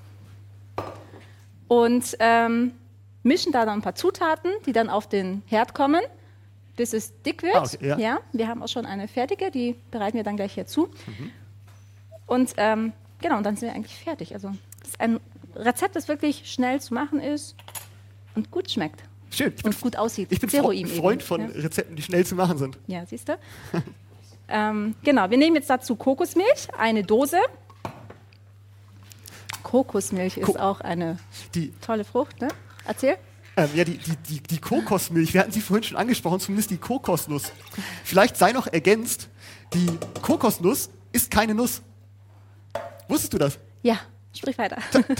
und ähm, mischen da dann ein paar Zutaten, die dann auf den Herd kommen, bis es dick wird. Ah, okay, ja. Ja, wir haben auch schon eine fertige, die bereiten wir dann gleich hier zu. Und ähm, genau, und dann sind wir eigentlich fertig. Also das ist ein Rezept, das wirklich schnell zu machen ist und gut schmeckt. Schön. Ich bin, Und gut aussieht. ich bin Zero Fre ihm Freund eben, von ja. Rezepten, die schnell zu machen sind. Ja, siehst du? ähm, genau, wir nehmen jetzt dazu Kokosmilch, eine Dose. Kokosmilch ist Ko auch eine die, tolle Frucht, ne? Erzähl. ähm, ja, die, die, die, die Kokosmilch, wir hatten sie vorhin schon angesprochen, zumindest die Kokosnuss. Vielleicht sei noch ergänzt, die Kokosnuss ist keine Nuss. Wusstest du das? Ja, sprich weiter.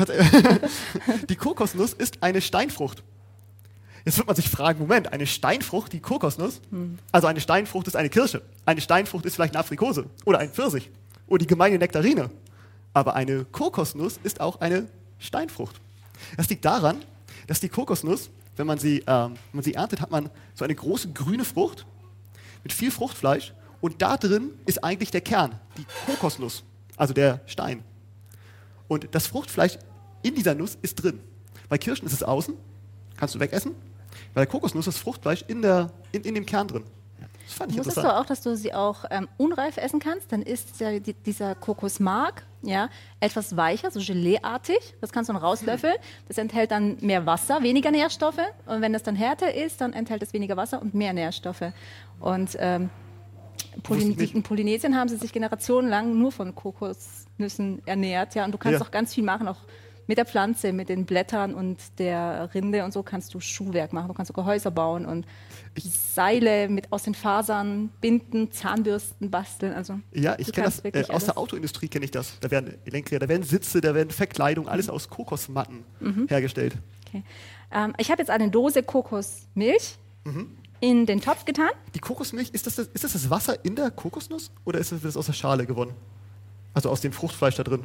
Die Kokosnuss ist eine Steinfrucht. Jetzt wird man sich fragen, Moment, eine Steinfrucht, die Kokosnuss? Hm. Also eine Steinfrucht ist eine Kirsche. Eine Steinfrucht ist vielleicht eine Aprikose oder ein Pfirsich oder die gemeine Nektarine. Aber eine Kokosnuss ist auch eine Steinfrucht. Das liegt daran, dass die Kokosnuss, wenn man sie, ähm, wenn man sie erntet, hat man so eine große grüne Frucht mit viel Fruchtfleisch und da drin ist eigentlich der Kern, die Kokosnuss, also der Stein. Und das Fruchtfleisch in dieser Nuss ist drin. Bei Kirschen ist es außen, kannst du wegessen. Bei der Kokosnuss ist das Fruchtfleisch in, der, in, in dem Kern drin. Das fand ich Wusstest du interessant. auch, dass du sie auch ähm, unreif essen kannst? Dann ist ja die, dieser Kokosmark ja, etwas weicher, so Geleeartig. Das kannst du dann rauslöffeln. Das enthält dann mehr Wasser, weniger Nährstoffe. Und wenn das dann härter ist, dann enthält es weniger Wasser und mehr Nährstoffe. Und ähm, Polyn in Polynesien haben sie sich generationenlang nur von Kokosnüssen ernährt. Ja, und du kannst Ja. auch ganz viel machen, auch mit der Pflanze, mit den Blättern und der Rinde und so kannst du Schuhwerk machen. Du kannst sogar Häuser bauen und Seile mit aus den Fasern binden, Zahnbürsten basteln. Also Ja, ich du kenne das, kannst äh, wirklich aus der alles. Autoindustrie kenne ich das. Da werden Lenkräder, da werden Sitze, da werden Verkleidung, alles aus Kokosmatten hergestellt. Okay. Ähm, ich habe jetzt eine Dose Kokosmilch in den Topf getan. Die Kokosmilch, ist das das, ist das das Wasser in der Kokosnuss oder ist das, wird das aus der Schale gewonnen? Also aus dem Fruchtfleisch da drin?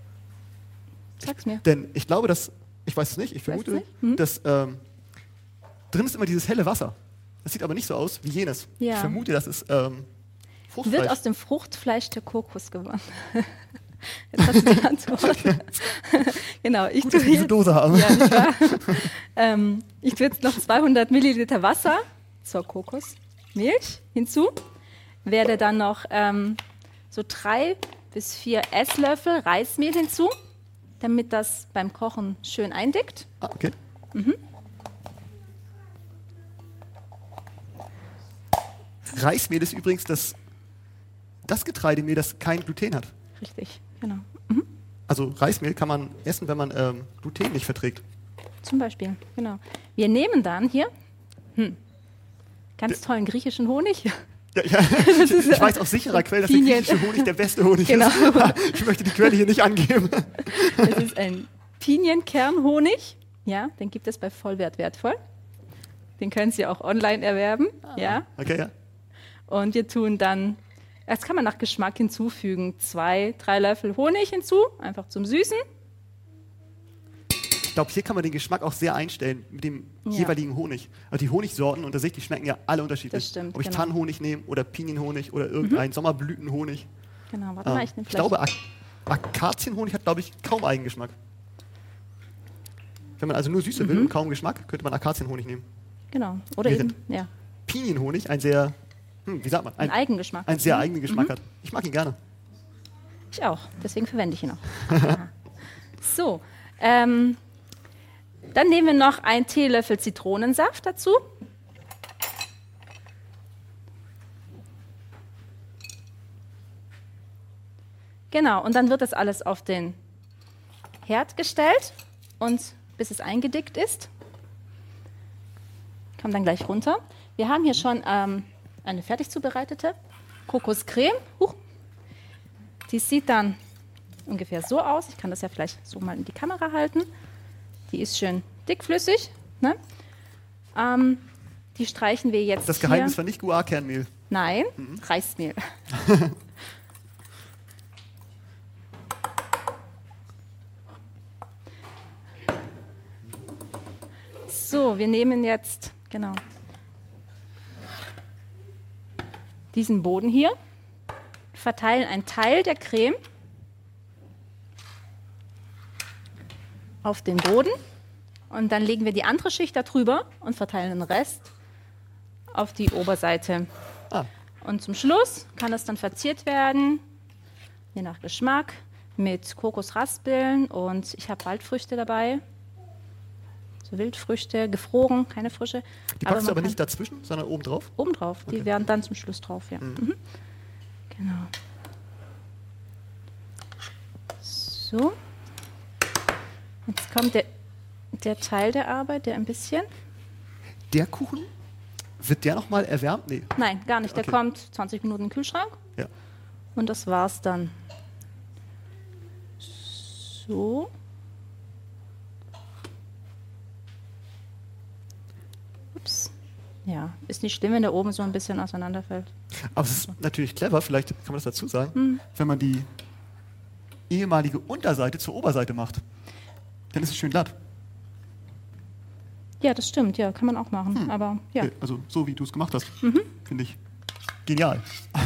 Sag's mir. Denn ich glaube, dass, ich weiß es nicht, ich vermute, nicht? Mhm. dass ähm, drin ist immer dieses helle Wasser. Das sieht aber nicht so aus wie jenes. Ja. Ich vermute, das ist ähm, Fruchtfleisch. Wird aus dem Fruchtfleisch der Kokos gewonnen. Jetzt hast du die Antwort. Genau, ich Gut, tue dass wir diese jetzt, Dose haben. ja, nicht wahr? ähm, ich tue jetzt noch zweihundert Milliliter Wasser zur Kokosmilch hinzu. Werde dann noch ähm, so drei bis vier Esslöffel Reismehl hinzu, damit das beim Kochen schön eindickt. Ah, okay. Reismehl ist übrigens das, das Getreidemehl, das kein Gluten hat. Richtig, genau. Also Reismehl kann man essen, wenn man ähm, Gluten nicht verträgt. Zum Beispiel, genau. Wir nehmen dann hier hm, ganz tollen griechischen Honig. Ja, ja. Ich, ich weiß aus sicherer Quelle, dass der Pinien. griechische Honig der beste Honig Genau. ist. Ich möchte die Quelle hier nicht angeben. Das ist ein Pinienkernhonig. Ja, den gibt es bei Vollwert wertvoll. Den können Sie auch online erwerben. Ja. Okay, ja. Und wir tun dann, das kann man nach Geschmack hinzufügen, zwei, drei Löffel Honig hinzu, einfach zum Süßen. Ich glaube, hier kann man den Geschmack auch sehr einstellen mit dem Ja. jeweiligen Honig. Also die Honigsorten unter sich, die schmecken ja alle unterschiedlich. Das stimmt, Ob ich genau. Tannenhonig nehme oder Pinienhonig oder irgendein Sommerblütenhonig. Genau, warte Ähm, mal, ich nehme ich glaube, Ak Akazienhonig hat, glaube ich, kaum Eigengeschmack. Wenn man also nur Süße will und kaum Geschmack, könnte man Akazienhonig nehmen. Genau, oder Während eben, ja, Pinienhonig ein sehr, hm, wie sagt man, einen ein, Eigengeschmack. einen sehr Mhm. eigenen Geschmack hat. Ich mag ihn gerne. Ich auch, deswegen verwende ich ihn auch. Aha. So, ähm, dann nehmen wir noch einen Teelöffel Zitronensaft dazu. Genau, und dann wird das alles auf den Herd gestellt und bis es eingedickt ist. Kommt dann gleich runter. Wir haben hier schon ähm, eine fertig zubereitete Kokoscreme. Huch. Die sieht dann ungefähr so aus. Ich kann das ja vielleicht so mal in die Kamera halten. Die ist schön dickflüssig. Ne? Ähm, die streichen wir jetzt Das hier. Geheimnis war nicht Guar-Kernmehl. Nein, Reismehl. So, wir nehmen jetzt, genau, diesen Boden hier, verteilen einen Teil der Creme auf den Boden und dann legen wir die andere Schicht darüber und verteilen den Rest auf die Oberseite. Ah, Und zum Schluss kann es dann verziert werden, je nach Geschmack, mit Kokosraspeln und ich habe Waldfrüchte dabei. So Wildfrüchte, gefroren, keine frische. Die packst du aber nicht dazwischen, sondern oben drauf? Oben drauf, die Okay. werden dann zum Schluss drauf, ja. Mhm. Mhm. Genau. So. Jetzt kommt der, der Teil der Arbeit, der ein bisschen... Der Kuchen, wird der nochmal erwärmt? Nee. Nein, gar nicht. Der Okay. kommt zwanzig Minuten in den Kühlschrank Ja. und das war's dann. So. Ups. Ja, ist nicht schlimm, wenn der oben so ein bisschen auseinanderfällt. Aber es ist natürlich clever, vielleicht kann man das dazu sagen, Mhm. wenn man die ehemalige Unterseite zur Oberseite macht. Dann ist es schön glatt. Ja, das stimmt, ja, kann man auch machen. Aber ja. Okay, also so wie du es gemacht hast, Mhm. finde ich genial.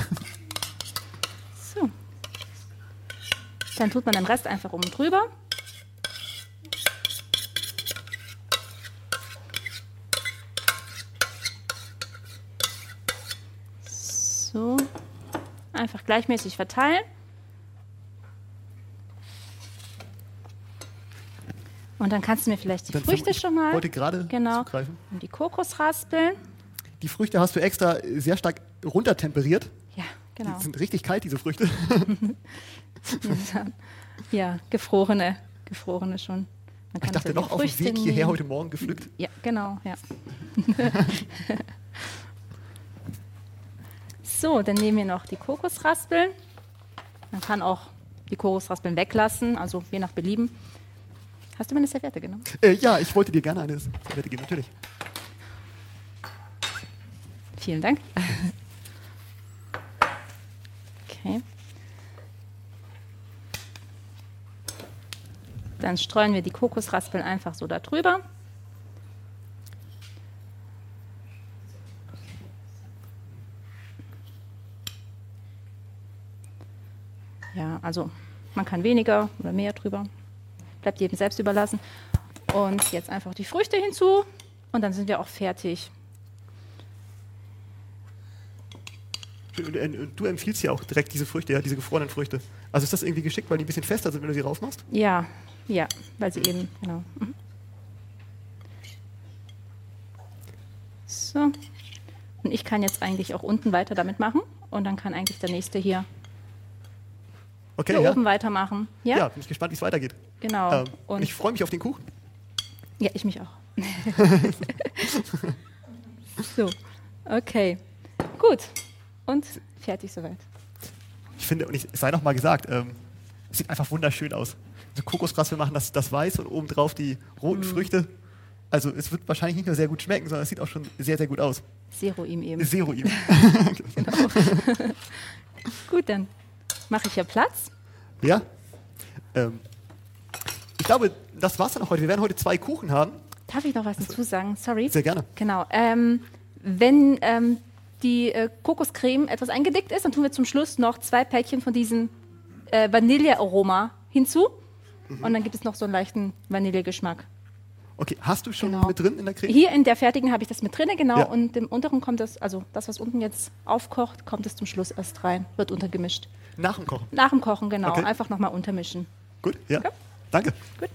So. Dann tut man den Rest einfach oben drüber. So. Einfach gleichmäßig verteilen. Und dann kannst du mir vielleicht die Dann Früchte ich schon mal. wollte gerade Genau. zugreifen. Und die Kokosraspeln. Die Früchte hast du extra sehr stark runtertemperiert. Ja, genau. Die sind richtig kalt, diese Früchte. Ja, gefrorene, gefrorene schon. Man Ich kann dachte also noch die auf dem Früchte Weg hierher nehmen. heute Morgen gepflückt. Ja, genau, ja. So, dann nehmen wir noch die Kokosraspeln. Man kann auch die Kokosraspeln weglassen, also je nach Belieben. Hast du mir eine Serviette genommen? Äh, ja, ich wollte dir gerne eine Serviette geben, natürlich. Vielen Dank. Okay. Dann streuen wir die Kokosraspeln einfach so da drüber. Ja, also man kann weniger oder mehr drüber. Bleibt jedem selbst überlassen. Und jetzt einfach die Früchte hinzu und dann sind wir auch fertig. Und, äh, Du empfiehlst ja auch direkt diese Früchte, ja, diese gefrorenen Früchte. Also ist das irgendwie geschickt, weil die ein bisschen fester sind, wenn du sie rausmachst? Ja, ja, weil sie eben, genau. Mhm. So. Und ich kann jetzt eigentlich auch unten weiter damit machen und dann kann eigentlich der nächste hier, Okay, hier ja. oben weitermachen. Ja, Ja, bin ich gespannt, wie es weitergeht. genau. Ähm, und ich freue mich auf den Kuchen. ja, ich mich auch. So, okay. Gut. Und fertig soweit. Ich finde, und ich, es sei noch mal gesagt, ähm, es sieht einfach wunderschön aus. So Kokosraspeln machen das, das weiß und obendrauf die roten Mm. Früchte. Also es wird wahrscheinlich nicht nur sehr gut schmecken, sondern es sieht auch schon sehr, sehr gut aus. Zero ihm eben. Zero ihm. Gut, dann mache ich hier Platz. Ja. Ähm, ich glaube, das war's dann auch heute. Wir werden heute zwei Kuchen haben. Darf ich noch was dazu sagen? Sorry. Sehr gerne. Genau. Ähm, wenn ähm, die äh, Kokoscreme etwas eingedickt ist, dann tun wir zum Schluss noch zwei Päckchen von diesem äh, Vanillearoma hinzu. Und dann gibt es noch so einen leichten Vanillegeschmack. Okay, hast du schon Genau. mit drin in der Creme? Hier in der fertigen habe ich das mit drin, genau. Ja. Und im unteren kommt das, also das, was unten jetzt aufkocht, kommt es zum Schluss erst rein, wird untergemischt. Nach dem Kochen. Nach dem Kochen, genau. Okay. Einfach nochmal untermischen. Gut, ja. Okay. Danke. Gut.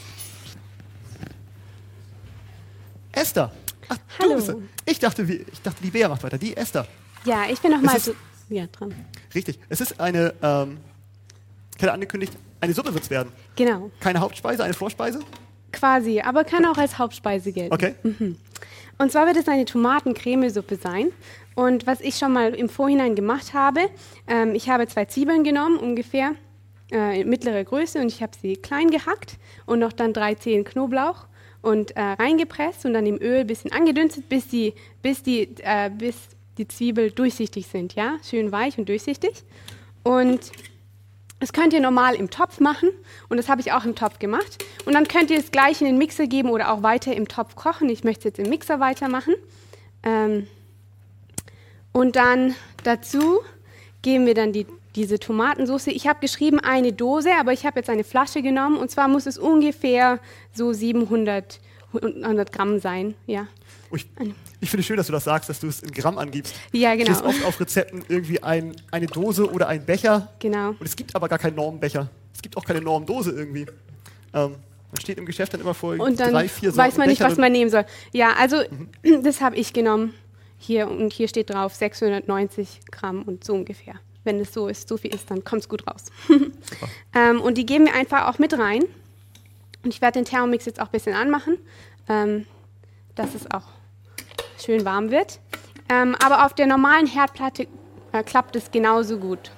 Esther. Ach, Hallo. Du bist es. Ich dachte, wie- ich dachte, die Bea macht weiter. Die Esther. Ja, ich bin noch mal ist- so ja, dran. Richtig. Es ist eine, ähm, ich hatte angekündigt, eine Suppe wird es werden. Genau, Keine Hauptspeise, eine Vorspeise. quasi, aber kann auch als Hauptspeise gelten. Okay. Und zwar wird es eine Tomatencremesuppe sein. Und was ich schon mal im Vorhinein gemacht habe, ähm, ich habe zwei Zwiebeln genommen, ungefähr äh, in mittlere Größe, und ich habe sie klein gehackt und noch dann drei Zehen Knoblauch und äh, reingepresst und dann im Öl ein bisschen angedünstet, bis die, bis die, äh, bis die Zwiebel durchsichtig sind, ja, schön weich und durchsichtig. Und das könnt ihr normal im Topf machen und das habe ich auch im Topf gemacht. Und dann könnt ihr es gleich in den Mixer geben oder auch weiter im Topf kochen. Ich möchte es jetzt im Mixer weitermachen. Ähm und dann dazu geben wir dann die, diese Tomatensauce. Ich habe geschrieben eine Dose, aber ich habe jetzt eine Flasche genommen. Und zwar muss es ungefähr so siebenhundert Gramm sein. Ja, Oh, ich, ich finde es schön, dass du das sagst, dass du es in Gramm angibst. ja Ich genau. lese oft auf Rezepten irgendwie ein, eine Dose oder ein Becher. genau. Und es gibt aber gar keinen Normbecher. Es gibt auch keine Normdose irgendwie. Ähm, man steht im Geschäft dann immer vor Und dann drei, vier weiß man nicht, Becher was man nehmen soll. Ja, also Mhm. das habe ich genommen. Hier und hier steht drauf sechshundertneunzig Gramm und so ungefähr. Wenn es so ist, so viel ist, dann kommt es gut raus. ähm, und die geben wir einfach auch mit rein. Und ich werde den Thermomix jetzt auch ein bisschen anmachen, ähm, dass es auch schön warm wird. Ähm, aber auf der normalen Herdplatte äh, klappt es genauso gut.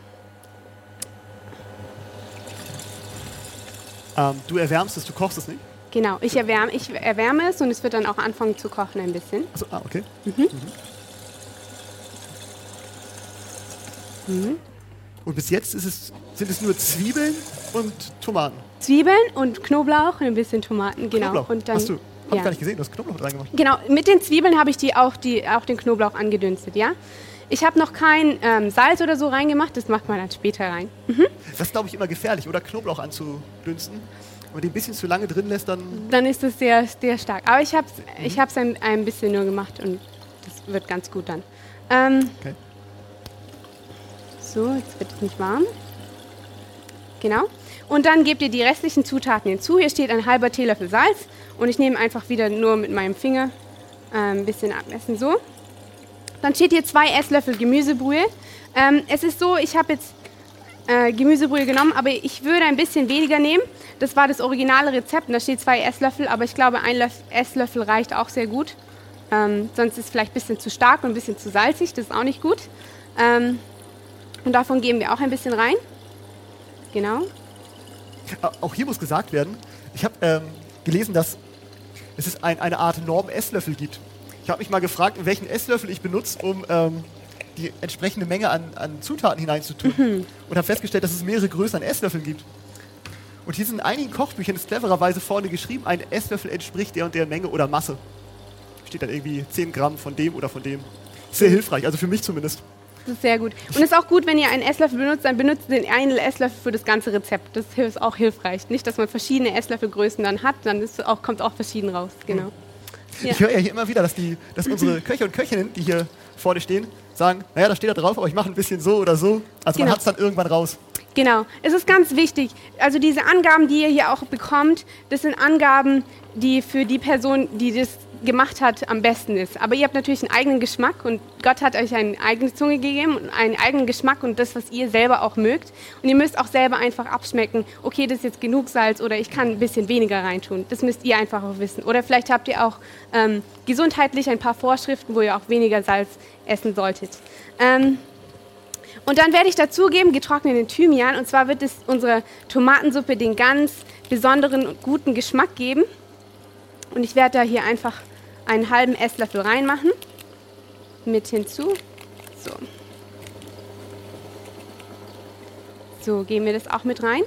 Ähm, du erwärmst es, du kochst es nicht? Genau, ich erwärme, ich erwärme es und es wird dann auch anfangen zu kochen ein bisschen. Also, ah, okay. Mhm. Mhm. Und bis jetzt ist es, sind es nur Zwiebeln und Tomaten? Zwiebeln und Knoblauch und ein bisschen Tomaten, genau. Knoblauch? Und dann, Hast du, hab ja. ich gar nicht gesehen, du hast Knoblauch reingemacht. Genau, mit den Zwiebeln habe ich die auch, die, auch den Knoblauch angedünstet, ja. Ich habe noch kein ähm, Salz oder so reingemacht, das macht man dann später rein. Mhm. Das ist, glaube ich, immer gefährlich, oder? Knoblauch anzudünsten. Wenn man den ein bisschen zu lange drin lässt, dann... Dann ist es sehr, sehr stark. Aber ich habe es ich hab's ein, ein bisschen nur gemacht und das wird ganz gut dann. Ähm, Okay. So, jetzt wird es nicht warm. Genau. Und dann gebt ihr die restlichen Zutaten hinzu. Hier steht ein halber Teelöffel Salz und ich nehme einfach wieder nur mit meinem Finger äh, ein bisschen abmessen, so. Dann steht hier zwei Esslöffel Gemüsebrühe. Ähm, es ist so, ich habe jetzt äh, Gemüsebrühe genommen, aber ich würde ein bisschen weniger nehmen. Das war das originale Rezept und da steht zwei Esslöffel, aber ich glaube, ein Löff- Esslöffel reicht auch sehr gut. Ähm, sonst ist es vielleicht ein bisschen zu stark und ein bisschen zu salzig, das ist auch nicht gut. Ähm, und davon geben wir auch ein bisschen rein. Genau. Auch hier muss gesagt werden, ich habe ähm, gelesen, dass es ist ein, eine Art Norm-Esslöffel gibt. Ich habe mich mal gefragt, welchen Esslöffel ich benutze, um ähm, die entsprechende Menge an, an Zutaten hineinzutun. Mhm. Und habe festgestellt, dass es mehrere Größen an Esslöffeln gibt. Und hier sind in einigen Kochbüchern ist clevererweise vorne geschrieben, ein Esslöffel entspricht der und der Menge oder Masse. Steht dann irgendwie zehn Gramm von dem oder von dem. Sehr hilfreich, also für mich zumindest. Das ist sehr gut. Und es ist auch gut, wenn ihr einen Esslöffel benutzt, dann benutzt den einen Esslöffel für das ganze Rezept. Das ist auch hilfreich. Nicht, dass man verschiedene Esslöffelgrößen dann hat, dann ist auch, kommt auch verschieden raus. Genau. Ja. Ich höre ja hier immer wieder, dass, die, dass unsere Köche und Köchinnen, die hier vorne stehen, sagen, naja, da steht da drauf, aber ich mache ein bisschen so oder so. Also Genau. man hat es dann irgendwann raus. Genau, es ist ganz wichtig. Also diese Angaben, die ihr hier auch bekommt, das sind Angaben, die für die Person, die das gemacht hat, am besten ist. Aber ihr habt natürlich einen eigenen Geschmack und Gott hat euch eine eigene Zunge gegeben und einen eigenen Geschmack und das, was ihr selber auch mögt. Und ihr müsst auch selber einfach abschmecken, okay, das ist jetzt genug Salz oder ich kann ein bisschen weniger reintun. Das müsst ihr einfach auch wissen. Oder vielleicht habt ihr auch ähm, gesundheitlich ein paar Vorschriften, wo ihr auch weniger Salz essen solltet. Ähm, Und dann werde ich dazugeben getrockneten Thymian. Und zwar wird es unserer Tomatensuppe den ganz besonderen und guten Geschmack geben. Und ich werde da hier einfach einen halben Esslöffel reinmachen. Mit hinzu. So. So, geben wir das auch mit rein.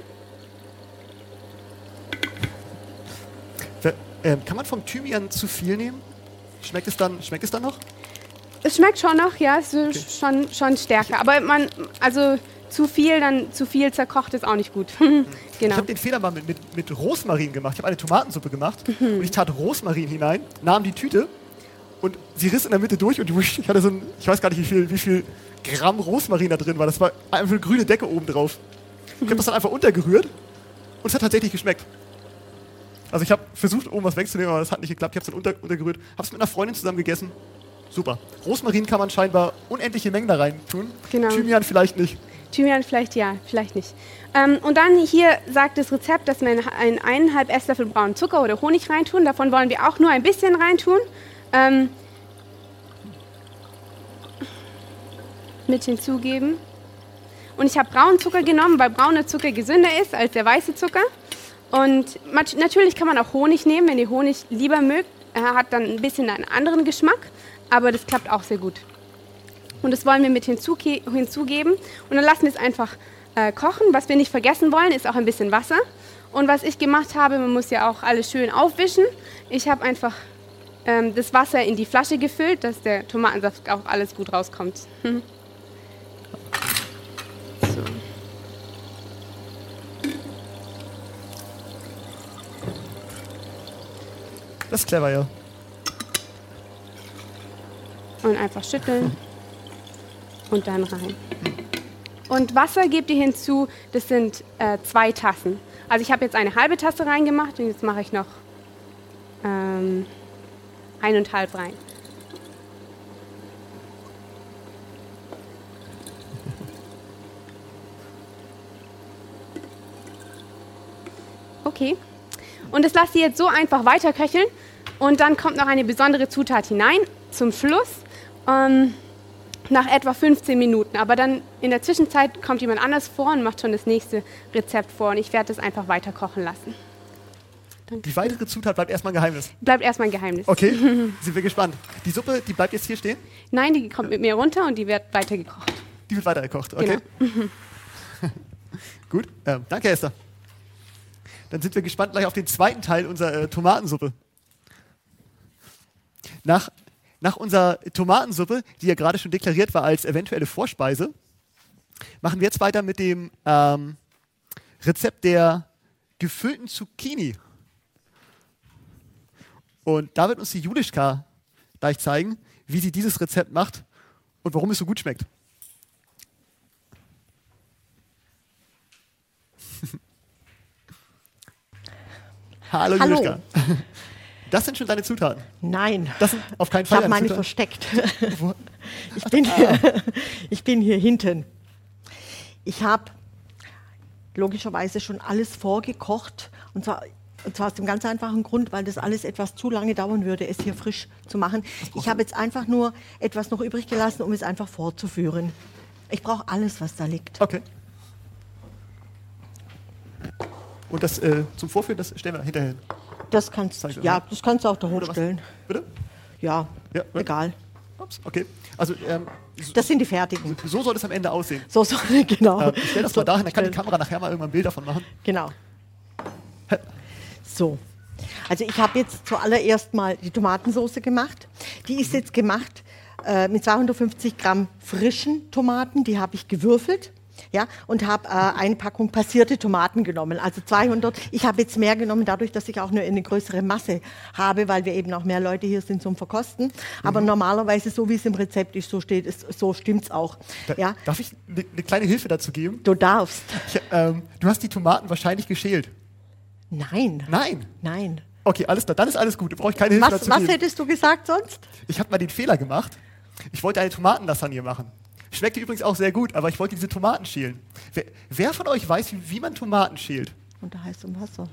Ähm, kann man vom Thymian zu viel nehmen? Schmeckt es dann, schmeckt es dann noch? Es schmeckt schon noch, ja, es ist Okay. schon, schon stärker. Aber man, also zu viel, dann zu viel zerkocht ist auch nicht gut. Genau. Ich habe den Fehler mal mit, mit, mit Rosmarin gemacht. Ich habe eine Tomatensuppe gemacht und ich tat Rosmarin hinein, nahm die Tüte und sie riss in der Mitte durch und ich hatte so ein, ich weiß gar nicht, wie viel, wie viel Gramm Rosmarin da drin war. Das war einfach eine grüne Decke oben drauf. Ich habe das dann einfach untergerührt und es hat tatsächlich geschmeckt. Also ich habe versucht, oben was wegzunehmen, aber das hat nicht geklappt. Ich habe es dann unter, untergerührt, habe es mit einer Freundin zusammen gegessen. Super. Rosmarin kann man scheinbar unendliche Mengen da rein tun. Genau. Thymian vielleicht nicht. Thymian vielleicht ja, vielleicht nicht. Ähm, und dann hier sagt das Rezept, dass wir einen eineinhalb Esslöffel braunen Zucker oder Honig reintun. Davon wollen wir auch nur ein bisschen reintun. Ähm, mit hinzugeben. Und ich habe braunen Zucker genommen, weil brauner Zucker gesünder ist als der weiße Zucker. Und natürlich kann man auch Honig nehmen, wenn ihr Honig lieber mögt. Er hat dann ein bisschen einen anderen Geschmack, aber das klappt auch sehr gut. Und das wollen wir mit hinzuge- hinzugeben. Und dann lassen wir es einfach äh, kochen. Was wir nicht vergessen wollen, ist auch ein bisschen Wasser. Und was ich gemacht habe, man muss ja auch alles schön aufwischen. Ich habe einfach ähm, das Wasser in die Flasche gefüllt, dass der Tomatensaft auch alles gut rauskommt. Hm. So. Das ist clever, ja. Und einfach schütteln und dann rein. Und Wasser gebt ihr hinzu, das sind äh, zwei Tassen. Also ich habe jetzt eine halbe Tasse reingemacht und jetzt mache ich noch ähm, eineinhalb rein. Okay. Und das lasst ihr jetzt so einfach weiter köcheln. Und dann kommt noch eine besondere Zutat hinein, zum Schluss, ähm, nach etwa fünfzehn Minuten. Aber dann in der Zwischenzeit kommt jemand anders vor und macht schon das nächste Rezept vor. Und ich werde das einfach weiter kochen lassen. Danke. Die weitere Zutat bleibt erstmal ein Geheimnis. Bleibt erstmal ein Geheimnis. Okay, sind wir gespannt. Die Suppe, die bleibt jetzt hier stehen? Nein, die kommt mit mir runter und die wird weiter gekocht. Die wird weiter gekocht, okay. Genau. Gut, ähm, danke Esther. Dann sind wir gespannt gleich auf den zweiten Teil unserer äh, Tomatensuppe. Nach, nach unserer Tomatensuppe, die ja gerade schon deklariert war als eventuelle Vorspeise, machen wir jetzt weiter mit dem ähm, Rezept der gefüllten Zucchini. Und da wird uns die Julischka gleich zeigen, wie sie dieses Rezept macht und warum es so gut schmeckt. Hallo, Hallo. Julischka. Das sind schon deine Zutaten? Nein, Das sind auf keinen ich Fall habe deine meine Zutaten? versteckt. Ich bin, hier, ich bin hier hinten. Ich habe logischerweise schon alles vorgekocht. Und zwar, und zwar aus dem ganz einfachen Grund, weil das alles etwas zu lange dauern würde, es hier frisch zu machen. Ich habe jetzt einfach nur etwas noch übrig gelassen, um es einfach vorzuführen. Ich brauche alles, was da liegt. Okay. Und das äh, zum Vorführen, das stellen wir hinterher hin. Das kannst, Zeig doch ja, mal. das kannst du auch da Oder was? hochstellen. Bitte? Ja, Ja, ja. egal. Ups, okay. Also ähm, so, Das sind die fertigen. so soll es am Ende aussehen. So, so, genau. Ähm, ich stell das mal So, dahin, dann kann die stell- Kamera nachher mal irgendwann ein Bild davon machen. Genau. So, also ich habe jetzt zuallererst mal die Tomatensauce gemacht. Die ist jetzt gemacht äh, mit zweihundertfünfzig Gramm frischen Tomaten, die habe ich gewürfelt. Ja, und habe äh, eine Packung passierte Tomaten genommen, also zweihundert. Ich habe jetzt mehr genommen, dadurch, dass ich auch nur eine größere Masse habe, weil wir eben auch mehr Leute hier sind zum Verkosten. Aber Mhm. normalerweise, so wie es im Rezept ist, so steht es, so stimmt's auch. Da, Ja, Darf ich eine ne kleine Hilfe dazu geben? du darfst. Ich, ähm, du hast die Tomaten wahrscheinlich geschält. Nein, Nein. nein. Okay, alles klar, dann ist alles gut. Du brauchst keine Hilfe Was, dazu was geben. hättest du gesagt sonst? Ich habe mal den Fehler gemacht. Ich wollte eine Tomatenlasagne machen. Schmeckte übrigens auch sehr gut, aber ich wollte diese Tomaten schälen. Wer, wer von euch weiß, wie, wie man Tomaten schält? Unter heißem Wasser.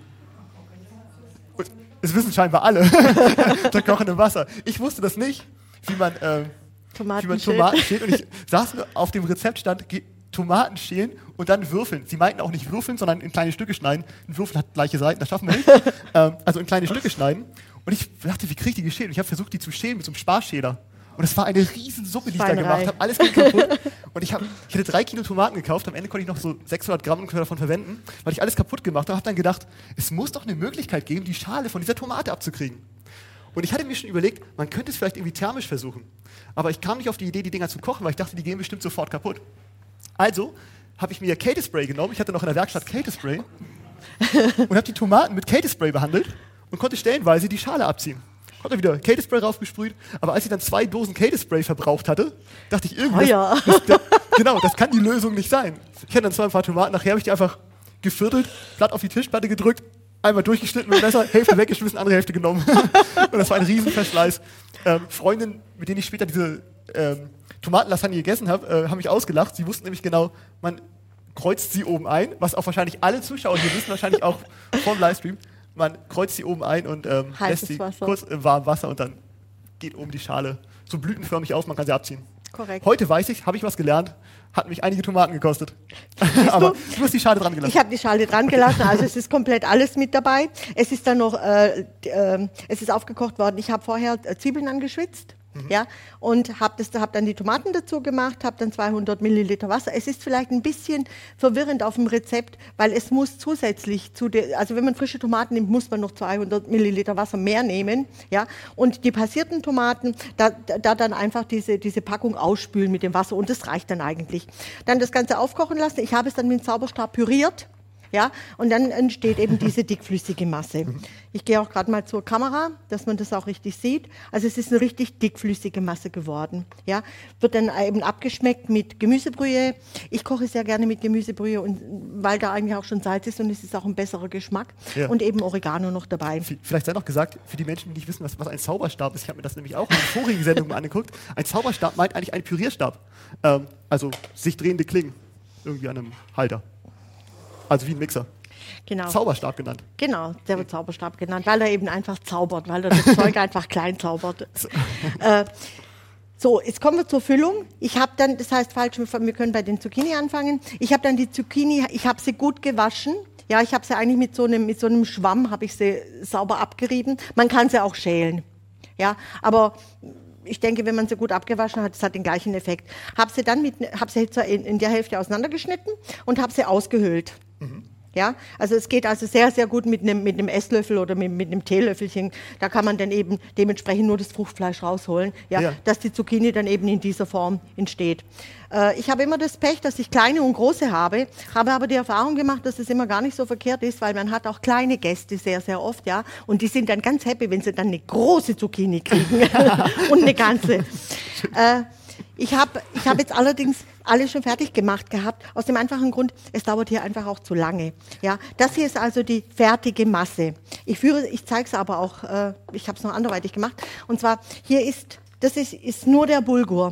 Das wissen scheinbar alle. Da kochendem Wasser. Ich wusste das nicht, wie man, äh, Tomaten wie man schält. Tomaten schält. Und ich saß nur auf dem Rezept stand, ge- Tomaten schälen und dann würfeln. Sie meinten auch nicht würfeln, sondern in kleine Stücke schneiden. Ein Würfel hat gleiche Seiten, das schaffen wir nicht. ähm, also in kleine Stücke schneiden. Und ich dachte, wie kriege ich die geschält? Und ich habe versucht, die zu schälen mit so einem Sparschäler. Und es war eine riesen Suppe, die ich da Schweinerei. gemacht habe. Alles ging kaputt. Und ich, hab, ich hatte drei Kilo Tomaten gekauft. Am Ende konnte ich noch so sechshundert Gramm ungefähr davon verwenden, weil ich alles kaputt gemacht habe. Und habe dann gedacht, es muss doch eine Möglichkeit geben, die Schale von dieser Tomate abzukriegen. Und ich hatte mir schon überlegt, man könnte es vielleicht irgendwie thermisch versuchen. Aber ich kam nicht auf die Idee, die Dinger zu kochen, weil ich dachte, die gehen bestimmt sofort kaputt. Also habe ich mir Kältespray genommen. Ich hatte noch in der Werkstatt Kältespray. Und habe die Tomaten mit Kältespray behandelt und konnte stellenweise die Schale abziehen. Konnte wieder Kältespray raufgesprüht, aber als ich dann zwei Dosen Kältespray verbraucht hatte, dachte ich irgendwie, Teuer. das, das, genau, das kann die Lösung nicht sein. Ich hatte dann zwei ein paar Tomaten, nachher habe ich die einfach geviertelt, platt auf die Tischplatte gedrückt, einmal durchgeschnitten mit dem Messer, Hälfte weggeschmissen, andere Hälfte genommen. Und das war ein Riesenverschleiß. Ähm, Freundinnen, mit denen ich später diese ähm, Tomatenlasagne gegessen habe, äh, haben mich ausgelacht. Sie wussten nämlich genau, man kreuzt sie oben ein, was auch wahrscheinlich alle Zuschauer hier wissen, wahrscheinlich auch vom Livestream. Man kreuzt sie oben ein und ähm, Heißes lässt sie Wasser. kurz im warmen Wasser und dann geht oben die Schale so blütenförmig auf, man kann sie abziehen. Korrekt. Heute weiß ich, habe ich was gelernt, hat mich einige Tomaten gekostet. Aber du hast die Schale dran gelassen. Ich habe die Schale dran gelassen, also es ist komplett alles mit dabei. Es ist dann noch, äh, äh, es ist aufgekocht worden. Ich habe vorher äh, Zwiebeln angeschwitzt. Mhm. Ja, und habe hab dann die Tomaten dazu gemacht, habe dann zweihundert Milliliter Wasser. Es ist vielleicht ein bisschen verwirrend auf dem Rezept, weil es muss zusätzlich zu der, also wenn man frische Tomaten nimmt, muss man noch zweihundert Milliliter Wasser mehr nehmen. Ja, und die passierten Tomaten, da, da dann einfach diese, diese Packung ausspülen mit dem Wasser und das reicht dann eigentlich. Dann das Ganze aufkochen lassen. Ich habe es dann mit dem Zauberstab püriert. Ja, und dann entsteht eben diese dickflüssige Masse. Ich gehe auch gerade mal zur Kamera, dass man das auch richtig sieht. Also es ist eine richtig dickflüssige Masse geworden. Ja, wird dann eben abgeschmeckt mit Gemüsebrühe. Ich koche sehr gerne mit Gemüsebrühe, und, weil da eigentlich auch schon Salz ist und es ist auch ein besserer Geschmack. Ja. Und eben Oregano noch dabei. Vielleicht sei noch gesagt, für die Menschen, die nicht wissen, was, was ein Zauberstab ist, ich habe mir das nämlich auch in der vorigen Sendung mal angeguckt. Ein Zauberstab meint eigentlich einen Pürierstab. Ähm, also sich drehende Klingen irgendwie an einem Halter. Also wie ein Mixer. Genau. Zauberstab genannt. Genau, der wird Zauberstab genannt, weil er eben einfach zaubert, weil er das Zeug einfach klein zaubert. So. Äh, so, jetzt kommen wir zur Füllung. Ich habe dann, das heißt falsch, wir können bei den Zucchini anfangen. Ich habe dann die Zucchini, ich habe sie gut gewaschen. Ja, ich habe sie eigentlich mit so einem, mit so einem Schwamm, habe ich sie sauber abgerieben. Man kann sie auch schälen. Ja, aber ich denke, wenn man sie gut abgewaschen hat, das hat den gleichen Effekt. Habe sie dann mit, habe sie in, in der Hälfte auseinandergeschnitten und habe sie ausgehöhlt. Mhm. Ja, also es geht also sehr, sehr gut mit einem, mit einem Esslöffel oder mit, mit einem Teelöffelchen. Da kann man dann eben dementsprechend nur das Fruchtfleisch rausholen, ja, ja. dass die Zucchini dann eben in dieser Form entsteht. Äh, ich habe immer das Pech, dass ich kleine und große habe, habe aber die Erfahrung gemacht, dass es immer gar nicht so verkehrt ist, weil man hat auch kleine Gäste sehr, sehr oft, ja, und die sind dann ganz happy, wenn sie dann eine große Zucchini kriegen und eine ganze. Äh, Ich habe ich hab jetzt allerdings alles schon fertig gemacht gehabt, aus dem einfachen Grund, es dauert hier einfach auch zu lange. Ja, das hier ist also die fertige Masse. Ich führe, ich zeige es aber auch, äh, ich habe es noch anderweitig gemacht. Und zwar, hier ist, das ist, ist nur der Bulgur.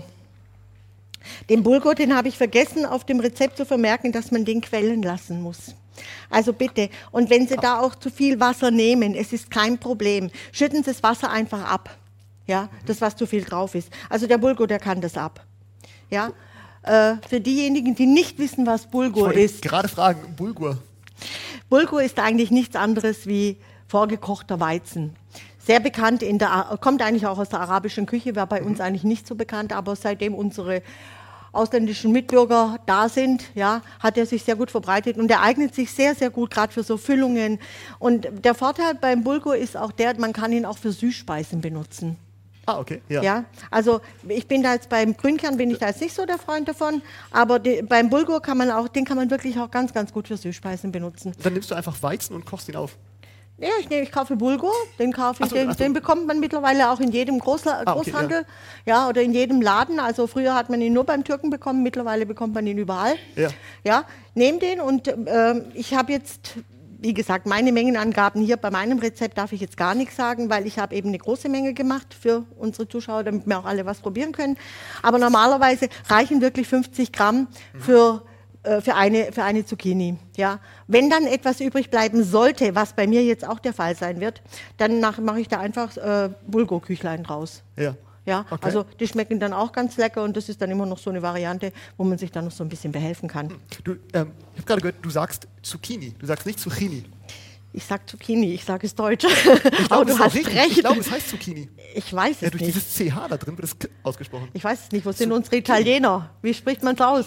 Den Bulgur, den habe ich vergessen, auf dem Rezept zu vermerken, dass man den quellen lassen muss. Also bitte, und wenn Sie da auch zu viel Wasser nehmen, es ist kein Problem, schütten Sie das Wasser einfach ab. Ja, das, was zu viel drauf ist. Also der Bulgur, der kann das ab. Ja, äh, für diejenigen, die nicht wissen, was Bulgur ich ist. Gerade fragen, Bulgur. Bulgur ist eigentlich nichts anderes wie vorgekochter Weizen. Sehr bekannt, in der, kommt eigentlich auch aus der arabischen Küche, wäre bei mhm. uns eigentlich nicht so bekannt, aber seitdem unsere ausländischen Mitbürger da sind, ja, hat er sich sehr gut verbreitet und er eignet sich sehr, sehr gut, gerade für so Füllungen. Und der Vorteil beim Bulgur ist auch der, man kann ihn auch für Süßspeisen benutzen. Ah, okay. Ja. ja. Also ich bin da jetzt beim Grünkern bin ich da jetzt nicht so der Freund davon, aber die, beim Bulgur kann man auch, den kann man wirklich auch ganz, ganz gut für Süßspeisen benutzen. Dann nimmst du einfach Weizen und kochst ihn auf. Ja, ich, nehme, ich kaufe Bulgur, den kaufe ich, so, den, so. den bekommt man mittlerweile auch in jedem Großla- ah, okay, Großhandel, ja. ja, oder in jedem Laden. Also früher hat man ihn nur beim Türken bekommen, mittlerweile bekommt man ihn überall. Ja. Ja, nehme den und äh, ich habe jetzt, wie gesagt, meine Mengenangaben hier bei meinem Rezept darf ich jetzt gar nichts sagen, weil ich habe eben eine große Menge gemacht für unsere Zuschauer, damit wir auch alle was probieren können. Aber normalerweise reichen wirklich fünfzig Gramm für Für eine, für eine Zucchini. Ja. Wenn dann etwas übrig bleiben sollte, was bei mir jetzt auch der Fall sein wird, dann mache ich da einfach äh, Bulgurküchlein draus. Ja. Ja, okay. Also die schmecken dann auch ganz lecker und das ist dann immer noch so eine Variante, wo man sich dann noch so ein bisschen behelfen kann. Du, ähm, ich habe gerade gehört, du sagst Zucchini, du sagst nicht Zucchini. Ich sage Zucchini, ich sage es Deutsch. Ich Aber glaub, du hast richtig. recht. Ich glaube, es heißt Zucchini. Ich weiß es ja, durch nicht. dieses C H da drin wird es K ausgesprochen. Ich weiß es nicht. Wo sind unsere Italiener? Wie spricht man es aus?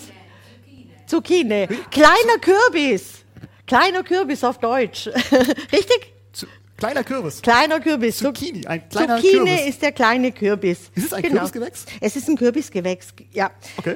Zucchini. Kleiner Kürbis. Kleiner Kürbis auf Deutsch. Richtig? Zu, kleiner Kürbis. Kleiner Kürbis. Zucchini, ein kleiner Zucchini Kürbis. ist der kleine Kürbis. Ist es ein genau. Kürbisgewächs? Es ist ein Kürbisgewächs, ja. Okay.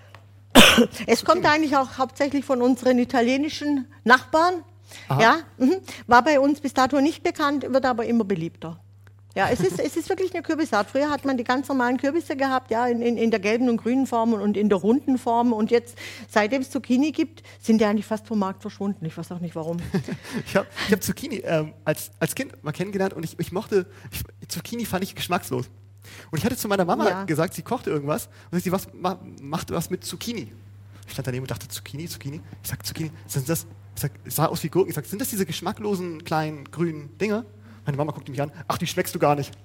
Es Zucchini. Kommt eigentlich auch hauptsächlich von unseren italienischen Nachbarn. Aha. Ja, mhm. War bei uns bis dato nicht bekannt, wird aber immer beliebter. Ja, es ist, es ist wirklich eine Kürbisart. Früher hat man die ganz normalen Kürbisse gehabt, ja, in, in, in der gelben und grünen Form und in der runden Form. Und jetzt, seitdem es Zucchini gibt, sind die eigentlich fast vom Markt verschwunden. Ich weiß auch nicht, warum. ich habe ich hab Zucchini ähm, als, als Kind mal kennengelernt und ich, ich mochte, ich, Zucchini fand ich geschmackslos. Und ich hatte zu meiner Mama Ja. gesagt, sie kochte irgendwas und sie was, ma, macht was mit Zucchini. Ich stand daneben und dachte, Zucchini, Zucchini. Ich sag, Zucchini, sind das, ich sag, es sah aus wie Gurken. Ich sag, sind das diese geschmacklosen, kleinen, grünen Dinge? Meine Mama guckte mich an, ach, die schmeckst du gar nicht.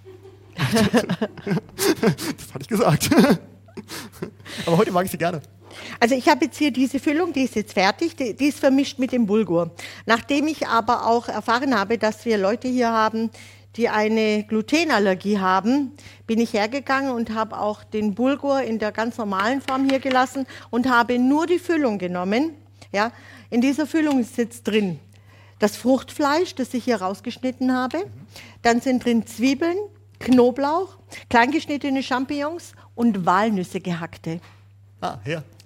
Das hatte ich gesagt. Aber heute mag ich sie gerne. Also ich habe jetzt hier diese Füllung, die ist jetzt fertig, die, die ist vermischt mit dem Bulgur. Nachdem ich aber auch erfahren habe, dass wir Leute hier haben, die eine Glutenallergie haben, bin ich hergegangen und habe auch den Bulgur in der ganz normalen Form hier gelassen und habe nur die Füllung genommen. Ja, in dieser Füllung ist jetzt drin das Fruchtfleisch, das ich hier rausgeschnitten habe. Dann sind drin Zwiebeln, Knoblauch, kleingeschnittene Champignons und Walnüsse gehackte. Ah, ja.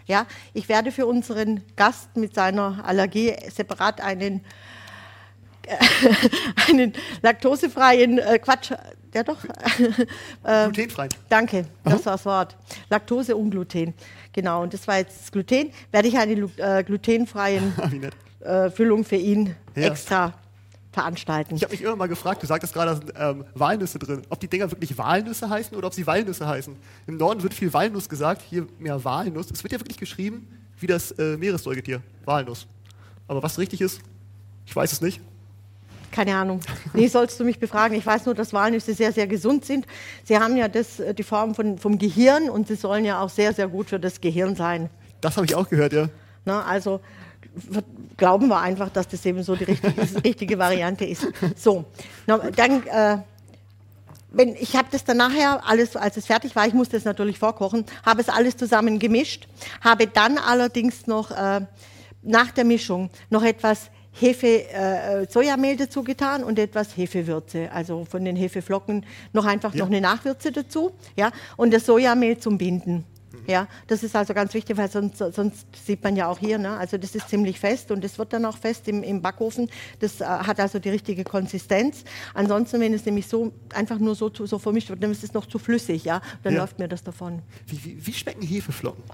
Ja, ich werde für unseren Gast mit seiner Allergie separat einen, äh, einen laktosefreien, äh, Quatsch, ja doch. äh, Glutenfrei. Danke, das war das Wort. Laktose und Gluten. Genau, und das war jetzt das Gluten. Werde ich eine äh, glutenfreien Wie nett. äh, Füllung für ihn Ja. extra veranstalten. Ich habe mich immer mal gefragt, du sagtest gerade, da sind ähm, Walnüsse drin, ob die Dinger wirklich Walnüsse heißen oder ob sie Walnüsse heißen. Im Norden wird viel Walnuss gesagt, hier mehr Walnuss. Es wird ja wirklich geschrieben wie das äh, Meeressäugetier, Walnuss. Aber was richtig ist, ich weiß es nicht. Keine Ahnung. Nee, sollst du mich befragen. Ich weiß nur, dass Walnüsse sehr, sehr gesund sind. Sie haben ja das, äh, die Form von, vom Gehirn und sie sollen ja auch sehr, sehr gut für das Gehirn sein. Das habe ich auch gehört, ja. Na, also w- glauben wir einfach, dass das eben so die richtige, die richtige Variante ist. So, na, dann, äh, wenn, ich habe das dann nachher, alles, als es fertig war, ich musste es natürlich vorkochen, habe es alles zusammen gemischt, habe dann allerdings noch äh, nach der Mischung noch etwas Hefe, äh, Sojamehl dazu getan und etwas Hefewürze, also von den Hefeflocken noch einfach Ja. noch eine Nachwürze dazu, ja, und das Sojamehl zum Binden. Ja, das ist also ganz wichtig, weil sonst, sonst sieht man ja auch hier, ne? Also das ist ziemlich fest und das wird dann auch fest im, im Backofen. Das äh, hat also die richtige Konsistenz. Ansonsten, wenn es nämlich so einfach nur so, so vermischt wird, dann ist es noch zu flüssig, ja, dann Ja. läuft mir das davon. Wie, wie, wie schmecken Hefeflocken?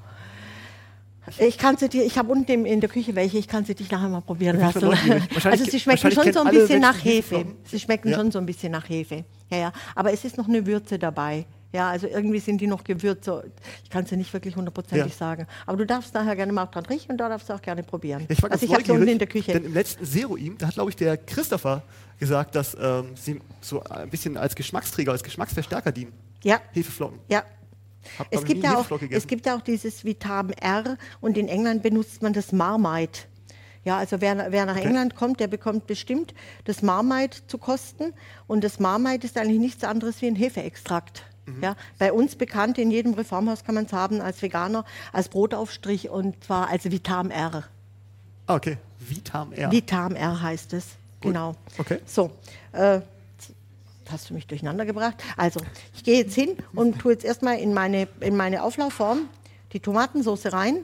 Ich kann sie dir, ich habe unten im, in der Küche welche, ich kann sie dich nachher mal probieren Ich bin lassen. neugierig. Wahrscheinlich- Also sie schmecken wahrscheinlich schon so ein kennen alle bisschen nach Menschen Hefe. Hefeflocken. Sie schmecken Ja. schon so ein bisschen nach Hefe. Ja, ja. Aber es ist noch eine Würze dabei. Ja, also irgendwie sind die noch gewürzt. So. Ich kann es dir nicht wirklich hundertprozentig Ja. sagen. Aber du darfst nachher gerne mal dran riechen und da darfst du auch gerne probieren. Ja, ich war ganz also ich habe sie unten neugierig, in der Küche. denn im letzten Seroim, da hat, glaube ich, der Christopher gesagt, dass ähm, sie so ein bisschen als Geschmacksträger, als Geschmacksverstärker dienen. Ja, Hefeflocken. ja. Hab, Es glaub ich, gibt, nie ja auch, Hefeflocke gegessen. es gibt ja auch dieses Vitamin R und in England benutzt man das Marmite. Ja, also wer, wer nach Okay. England kommt, der bekommt bestimmt das Marmite zu kosten. Und das Marmite ist eigentlich nichts anderes wie ein Hefeextrakt. Mhm. Ja, bei uns bekannt, in jedem Reformhaus kann man es haben als Veganer, als Brotaufstrich und zwar als Vitamin R. Ah, okay. Vitamin R. Vitamin R heißt es, genau. Okay. So, äh, hast du mich durcheinander gebracht. Also, ich gehe jetzt hin und tue jetzt erstmal in meine, in meine Auflaufform die Tomatensauce rein.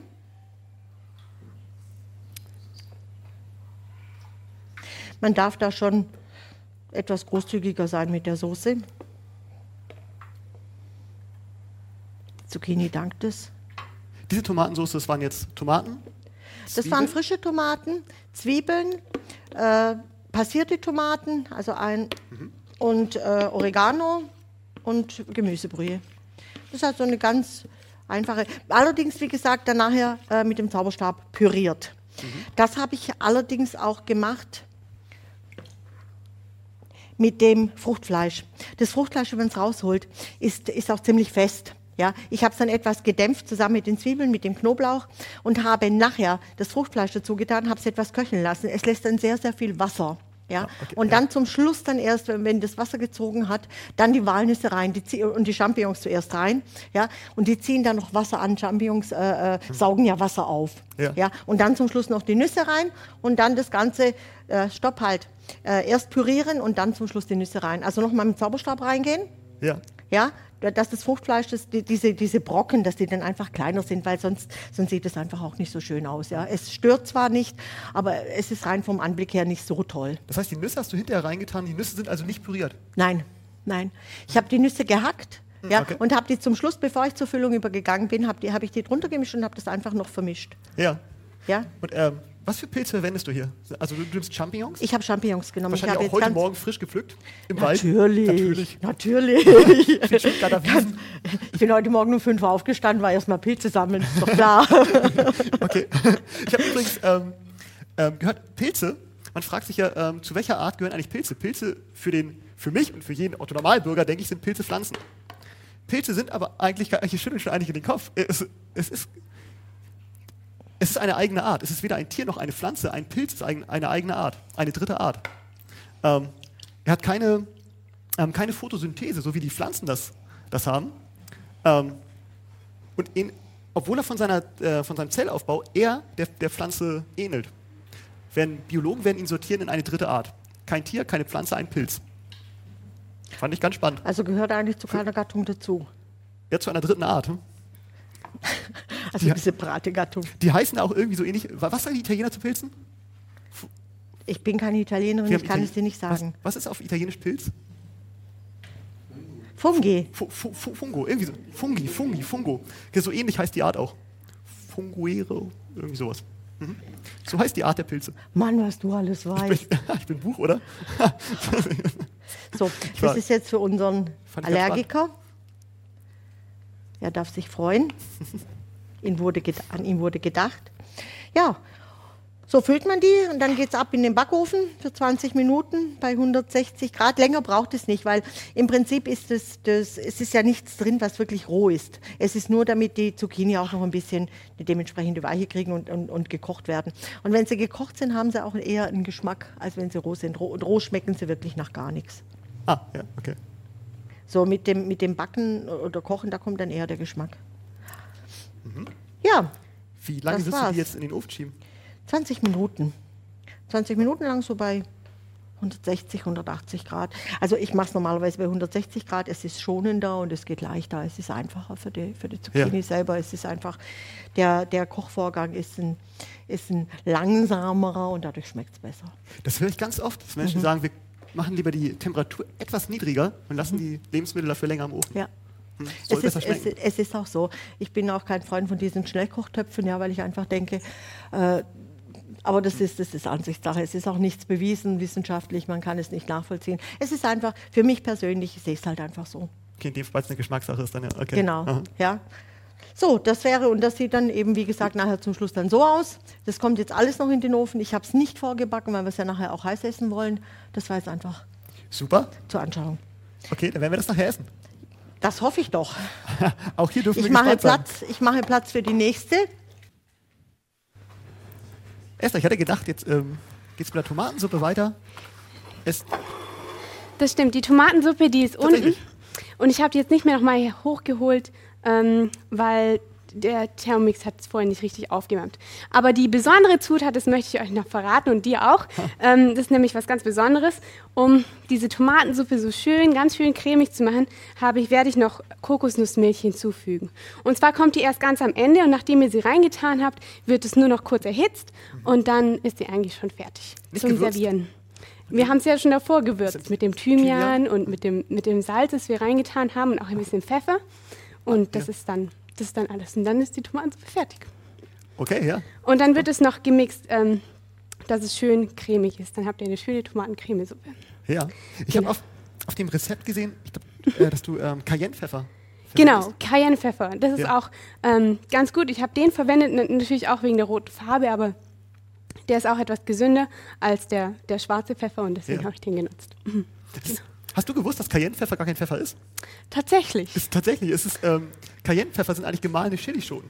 Man darf da schon etwas großzügiger sein mit der Soße. Zucchini dankt es. Diese Tomatensauce, das waren jetzt Tomaten? Das waren frische Tomaten, Zwiebeln, äh, passierte Tomaten, also ein und äh, Oregano und Gemüsebrühe. Das ist also eine ganz einfache. Allerdings, wie gesagt, dann nachher äh, mit dem Zauberstab püriert. Das habe ich allerdings auch gemacht mit dem Fruchtfleisch. Das Fruchtfleisch, wenn man es rausholt, ist, ist auch ziemlich fest. Ja, ich habe es dann etwas gedämpft zusammen mit den Zwiebeln, mit dem Knoblauch und habe nachher das Fruchtfleisch dazu getan, habe es etwas köcheln lassen. Es lässt dann sehr, sehr viel Wasser. Ja, Ah, okay, und ja. dann zum Schluss dann erst, wenn, wenn das Wasser gezogen hat, dann die Walnüsse rein die, zie- und die Champignons zuerst rein. Ja, und die ziehen dann noch Wasser an. Champignons äh, äh, saugen ja Wasser auf. Ja. Ja, und dann zum Schluss noch die Nüsse rein und dann das Ganze, äh, stopp halt, äh, erst pürieren und dann zum Schluss die Nüsse rein. Also nochmal mit Zauberstab reingehen. Ja. Ja, dass das Fruchtfleisch, das, die, diese, diese Brocken, dass die dann einfach kleiner sind, weil sonst, sonst sieht es einfach auch nicht so schön aus. Ja. Es stört zwar nicht, aber es ist rein vom Anblick her nicht so toll. Das heißt, die Nüsse hast du hinterher reingetan, die Nüsse sind also nicht püriert. Nein, nein. Ich habe die Nüsse gehackt ja, okay. und habe die zum Schluss, bevor ich zur Füllung übergegangen bin, habe hab ich die drunter gemischt und habe das einfach noch vermischt. Ja. Ja. Und ähm, was für Pilze verwendest du hier? Also du nimmst Champignons? Ich habe Champignons genommen. Ich Wahrscheinlich habe auch jetzt heute ganz- Morgen frisch gepflückt im Natürlich, Wald. natürlich. Natürlich. Da da Wiesen. Ich bin heute Morgen um fünf Uhr aufgestanden, war erstmal Pilze sammeln, ist doch klar. Okay. Ich habe übrigens ähm, ähm, gehört, Pilze, man fragt sich ja, ähm, zu welcher Art gehören eigentlich Pilze? Pilze für, den, für mich und für jeden Otto-Normalbürger, denke ich, sind Pilze Pflanzen. Pilze sind aber eigentlich, gar- hier schütteln schon einige den Kopf. Es, es, ist, es ist eine eigene Art. Es ist weder ein Tier noch eine Pflanze. Ein Pilz ist ein, eine eigene Art, eine dritte Art. Ähm, er hat keine, ähm, keine Photosynthese, so wie die Pflanzen das, das haben. Ähm, und in, obwohl er von, seiner, äh, von seinem Zellaufbau eher der, der Pflanze ähnelt. Werden, Biologen werden ihn sortieren in eine dritte Art. Kein Tier, keine Pflanze, ein Pilz. Fand ich ganz spannend. Also gehört eigentlich zu keiner Gattung dazu. Ja, zu einer dritten Art. Hm? Also Die- eine separate Gattung. Die heißen auch irgendwie so ähnlich. Wa- Was sagen die Italiener zu Pilzen? Ich bin keine Italienerin, Wir ich haben kann Itali- es dir nicht sagen. Was, was ist auf Italienisch Pilz? Fungi. Fu, fu, fu, Fungo, irgendwie so. Fungi, Fungi, Fungo. Ja, so ähnlich heißt die Art auch. Funguero, irgendwie sowas. Mhm. So heißt die Art der Pilze. Mann, was du alles Ich weißt. bin, ich bin Buch, oder? So, war- das ist jetzt für unseren Fand ich ganz Allergiker. Er darf sich freuen. Ihn wurde ged- an ihn wurde gedacht. Ja, so füllt man die und dann geht es ab in den Backofen für zwanzig Minuten bei hundertsechzig Grad. Länger braucht es nicht, weil im Prinzip ist es, das, es ist ja nichts drin, was wirklich roh ist. Es ist nur, damit die Zucchini auch noch ein bisschen die dementsprechende Weiche kriegen und, und, und gekocht werden. Und wenn sie gekocht sind, haben sie auch eher einen Geschmack, als wenn sie roh sind. Roh, und roh schmecken sie wirklich nach gar nichts. Ah, ja, okay. So mit dem, mit dem Backen oder Kochen, da kommt dann eher der Geschmack. Ja, Wie lange Das wirst du war's. die jetzt in den Ofen schieben? zwanzig Minuten. zwanzig Minuten lang so bei hundertsechzig, hundertachtzig Grad. Also ich mache es normalerweise bei hundertsechzig Grad. Es ist schonender und es geht leichter. Es ist einfacher für die, für die Zucchini Ja. selber. Es ist einfach, der, der Kochvorgang ist ein, ist ein langsamerer und dadurch schmeckt es besser. Das höre ich ganz oft, dass Mhm. Menschen sagen, wir machen lieber die Temperatur etwas niedriger und lassen die Lebensmittel dafür länger im Ofen. Ja. Hm, Es soll ist, besser es, schmecken. es ist auch so. Ich bin auch kein Freund von diesen Schnellkochtöpfen, ja, weil ich einfach denke, äh, aber das ist, das ist Ansichtssache. Es ist auch nichts bewiesen wissenschaftlich, man kann es nicht nachvollziehen. Es ist einfach, für mich persönlich, ich sehe es halt einfach so. Okay, in dem Fall, weil es eine Geschmackssache ist, dann ja. Okay. Genau, Aha. ja. So, das wäre, und das sieht dann eben, wie gesagt, nachher zum Schluss dann so aus. Das kommt jetzt alles noch in den Ofen. Ich habe es nicht vorgebacken, weil wir es ja nachher auch heiß essen wollen. Das war jetzt einfach Super. zur Anschauung. Okay, dann werden wir das nachher essen. Das hoffe ich doch. Auch hier dürfen Ich wir mache, gespannt Platz, ich mache Platz für die nächste. sein. Esther, ich hatte gedacht, jetzt ähm, geht es mit der Tomatensuppe weiter. Es, Das stimmt, die Tomatensuppe, die ist unten. Tatsächlich? Und ich habe die jetzt nicht mehr nochmal hochgeholt, ähm, weil der Thermomix hat es vorhin nicht richtig aufgewärmt. Aber die besondere Zutat, das möchte ich euch noch verraten und dir auch. Ähm, das ist nämlich was ganz Besonderes. Um diese Tomatensuppe so schön, ganz schön cremig zu machen, habe ich, werde ich noch Kokosnussmilch hinzufügen. Und zwar kommt die erst ganz am Ende und nachdem ihr sie reingetan habt, wird es nur noch kurz erhitzt und dann ist sie eigentlich schon fertig Nicht zum gewürzt? Servieren. Wir haben es ja schon davor gewürzt mit dem Thymian, Thymian? und mit dem, mit dem Salz, das wir reingetan haben und auch ein bisschen Pfeffer. Und das, ja. ist dann, das ist dann alles. Und dann ist die Tomatensuppe fertig. okay, ja. Und dann wird es noch gemixt, ähm, dass es schön cremig ist. Dann habt ihr eine schöne Tomatencremesuppe. ja. Ich Genau. habe auf, auf dem Rezept gesehen, ich glaub, äh, dass du ähm, Cayennepfeffer Genau, verwendest. Cayennepfeffer. Das ist Ja. auch ähm, ganz gut. Ich habe den verwendet, na- natürlich auch wegen der roten Farbe, aber der ist auch etwas gesünder als der, der schwarze Pfeffer und deswegen Ja. habe ich den genutzt. Das, hast du gewusst, dass Cayennepfeffer gar kein Pfeffer ist? Tatsächlich. Ist tatsächlich, es ist, ähm, Cayennepfeffer sind eigentlich gemahlene Chilischoten.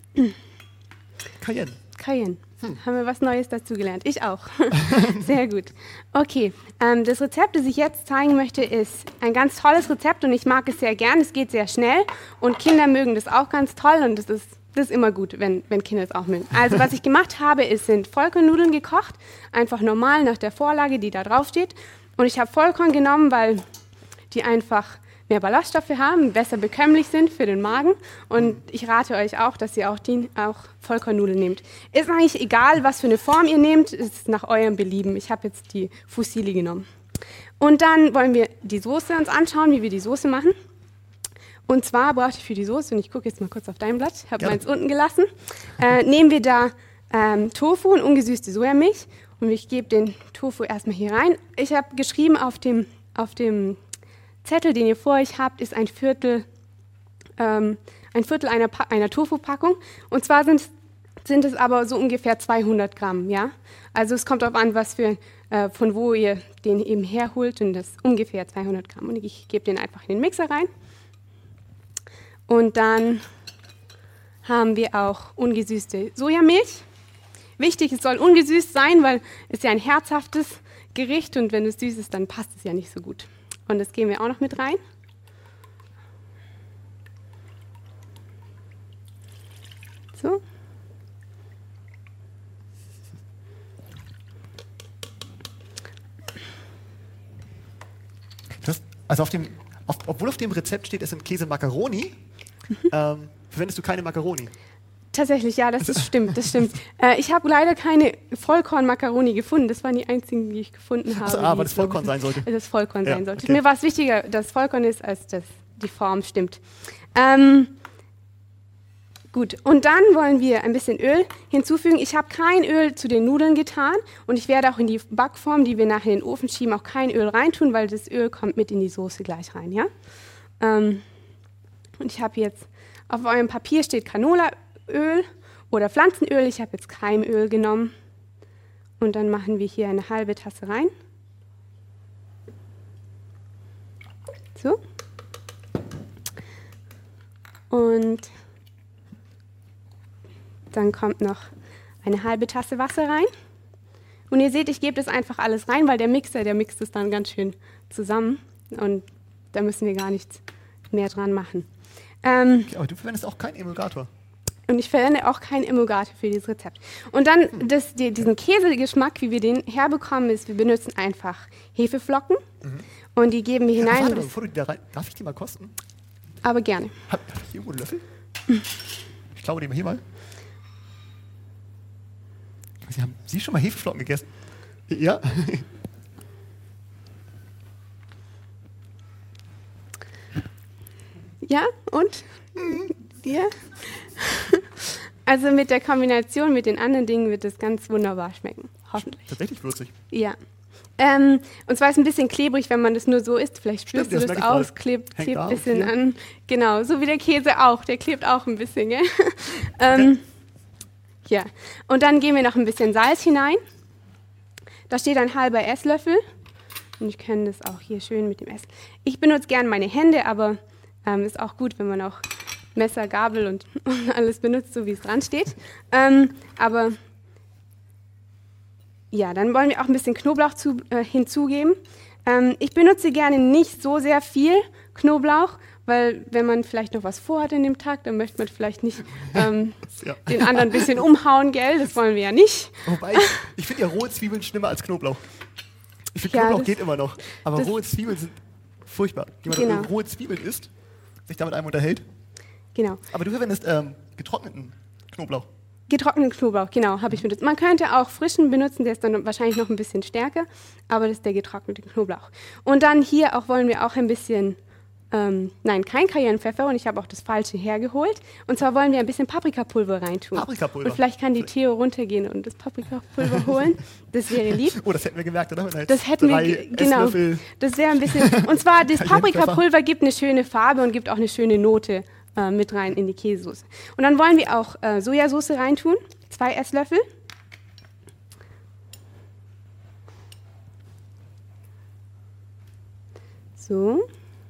Cayenne. Cayenne. Hm. Haben wir was Neues dazu gelernt? Ich auch. Sehr gut. Okay, ähm, das Rezept, das ich jetzt zeigen möchte, ist ein ganz tolles Rezept und ich mag es sehr gern. Es geht sehr schnell und Kinder mögen das auch ganz toll und das ist, das ist immer gut, wenn, wenn Kinder es auch mögen. Also was ich gemacht habe, ist, sind Vollkornnudeln gekocht, einfach normal nach der Vorlage, die da drauf steht. Und ich habe Vollkorn genommen, weil die einfach mehr Ballaststoffe haben, besser bekömmlich sind für den Magen. Und ich rate euch auch, dass ihr auch, die, auch Vollkornnudeln nehmt. Ist eigentlich egal, was für eine Form ihr nehmt, ist nach eurem Belieben. Ich habe jetzt die Fusilli genommen. Und dann wollen wir die Soße uns anschauen, wie wir die Soße machen. Und zwar brauche ich für die Soße, und ich gucke jetzt mal kurz auf dein Blatt, ich habe Ja. meins unten gelassen, äh, nehmen wir da ähm, Tofu und ungesüßte Sojamilch. Und ich gebe den Tofu erstmal hier rein. Ich habe geschrieben auf dem, auf dem Zettel, den ihr vor euch habt, ist ein Viertel, ähm, ein Viertel einer, Pa- einer Tofu-Packung. Und zwar sind, sind es aber so ungefähr zweihundert Gramm. Ja? Also es kommt darauf an, was für, äh, von wo ihr den eben herholt. Und das ist ungefähr zweihundert Gramm. Und ich gebe den einfach in den Mixer rein. Und dann haben wir auch ungesüßte Sojamilch. Wichtig, es soll ungesüßt sein, weil es ja ein herzhaftes Gericht und wenn es süß ist, dann passt es ja nicht so gut. Und das geben wir auch noch mit rein. So. Das, also auf dem, auf, obwohl auf dem Rezept steht, es sind Käse Macaroni, ähm, verwendest du keine Macaroni. tatsächlich, ja, das ist, stimmt, das stimmt. Äh, ich habe leider keine Vollkorn-Macaroni gefunden. Das waren die einzigen, die ich gefunden habe. Also, ah, weil das Vollkorn sein sollte. Das Vollkorn Ja, sein sollte. okay. Mir war es wichtiger, dass es Vollkorn ist, als dass die Form stimmt. Ähm, gut, und dann wollen wir ein bisschen Öl hinzufügen. Ich habe kein Öl zu den Nudeln getan und ich werde auch in die Backform, die wir nachher in den Ofen schieben, auch kein Öl reintun, weil das Öl kommt mit in die Soße gleich rein. Ja? Ähm, und ich habe jetzt, auf eurem Papier steht Canolaöl oder Pflanzenöl. Ich habe jetzt Keimöl genommen. Und dann machen wir hier eine halbe Tasse rein. So. Und dann kommt noch eine halbe Tasse Wasser rein. Und ihr seht, ich gebe das einfach alles rein, weil der Mixer, der mixt es dann ganz schön zusammen. Und da müssen wir gar nichts mehr dran machen. Ähm, Okay, aber du verwendest auch keinen Emulgator. und ich verwende auch keinen Emulgator für dieses Rezept. Und dann das, die, diesen Käsegeschmack, wie wir den herbekommen, ist, wir benutzen einfach Hefeflocken und die geben wir Ja, hinein. warte mal, Das, bevor du die da rein, darf ich die mal kosten? aber gerne. Hab, hab ich hier irgendwo einen Löffel? Ich glaube, den mal hier mal. Ich weiß nicht, haben Sie schon mal Hefeflocken gegessen? Ja. Ja, und? Dir? Also mit der Kombination mit den anderen Dingen wird es ganz wunderbar schmecken. Hoffentlich. Tatsächlich würzig. Ja. Ähm, und zwar ist es ein bisschen klebrig, wenn man das nur so isst. Vielleicht spürst Stimmt, du das das merke ich aus, gerade. klebt, Hängt klebt da ein bisschen auf hier. an. Genau, so wie der Käse auch. Der klebt auch ein bisschen, gell? ähm, ja. Und dann geben wir noch ein bisschen Salz hinein. Da steht ein halber Esslöffel. Und ich kenne das auch hier schön mit dem Ess. Ich benutze gerne meine Hände, aber ähm, ist auch gut, wenn man auch Messer, Gabel und, und alles benutzt, so wie es dran steht. Ähm, aber ja, dann wollen wir auch ein bisschen Knoblauch zu, äh, hinzugeben. Ähm, ich benutze gerne nicht so sehr viel Knoblauch, weil wenn man vielleicht noch was vorhat in dem Tag, dann möchte man vielleicht nicht ähm, Ja. den anderen ein bisschen umhauen, gell? Das wollen wir ja nicht. Wobei, ich, ich finde ja rohe Zwiebeln schlimmer als Knoblauch. Ich finde, Ja, Knoblauch das- geht immer noch. Aber das- rohe Zwiebeln sind furchtbar. Jemand, Genau. der rohe Zwiebeln isst, sich damit einem unterhält. Genau. Aber du verwendest ähm, getrockneten Knoblauch. Getrockneten Knoblauch, genau, habe ich benutzt. Man könnte auch frischen benutzen, der ist dann wahrscheinlich noch ein bisschen stärker, aber das ist der getrocknete Knoblauch. Und dann hier auch wollen wir auch ein bisschen, ähm, nein, kein Cayennepfeffer und ich habe auch das falsche hergeholt. Und zwar wollen wir ein bisschen Paprikapulver reintun. Paprikapulver. Und vielleicht kann die Theo runtergehen und das Paprikapulver holen. Das wäre lieb. Oh, das hätten wir gemerkt, oder? Wenn da jetzt Das hätten wir, drei ge- genau, Esslöffel- das wäre ein bisschen, und zwar das Cayennepfeffer. Paprikapulver gibt eine schöne Farbe und gibt auch eine schöne Note äh, mit rein in die Käsesoße. Und dann wollen wir auch äh, Sojasauce reintun, zwei Esslöffel. So,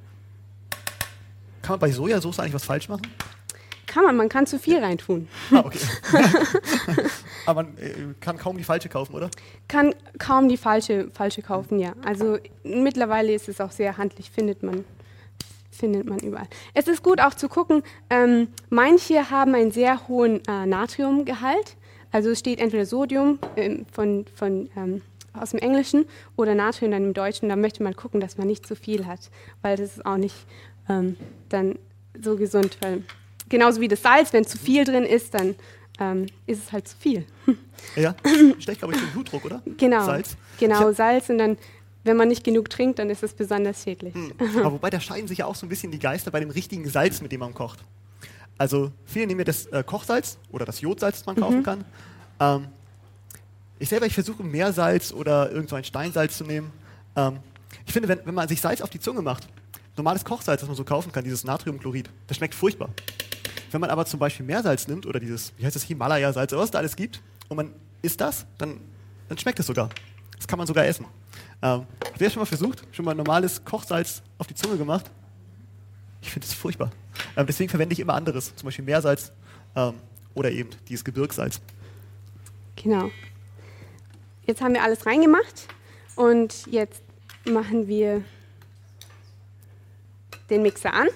Kann man bei Sojasauce eigentlich was falsch machen? kann man, man kann zu viel reintun. Ah, okay. Aber man äh, kann kaum die falsche kaufen, oder? Kann kaum die falsche, falsche kaufen, ja. Also mittlerweile ist es auch sehr handlich, findet man, findet man überall. Es ist gut auch zu gucken, ähm, manche haben einen sehr hohen äh, Natriumgehalt. Also es steht entweder Sodium ähm, von, von, ähm, aus dem Englischen oder Natrium dann im Deutschen. Da möchte man gucken, dass man nicht zu viel hat, weil das ist auch nicht ähm, dann so gesund. Weil, genauso wie das Salz, wenn zu viel drin ist, dann ähm, ist es halt zu viel. Ja. Stecht, glaube ich, den Blutdruck, oder? Genau, Salz. genau Ich Salz und dann, wenn man nicht genug trinkt, dann ist es besonders schädlich. hab, aber wobei, da scheiden sich ja auch so ein bisschen die Geister bei dem richtigen Salz, mit dem man kocht. Also viele nehmen ja das äh, Kochsalz oder das Jodsalz, das man kaufen kann. Ähm, ich selber, ich versuche Meersalz oder irgend so ein Steinsalz zu nehmen. Ähm, ich finde, wenn, wenn man sich Salz auf die Zunge macht, normales Kochsalz, das man so kaufen kann, dieses Natriumchlorid, das schmeckt furchtbar. Wenn man aber zum Beispiel Meersalz nimmt oder dieses, wie heißt das, Himalaya-Salz oder was es da alles gibt, und man isst das, dann, dann schmeckt es sogar. Das kann man sogar essen. Ähm, wer schon mal versucht, schon mal normales Kochsalz auf die Zunge gemacht? Ich finde es furchtbar. Ähm, deswegen verwende ich immer anderes, zum Beispiel Meersalz ähm, oder eben dieses Gebirgssalz. Genau. Jetzt haben wir alles reingemacht und jetzt machen wir den Mixer an.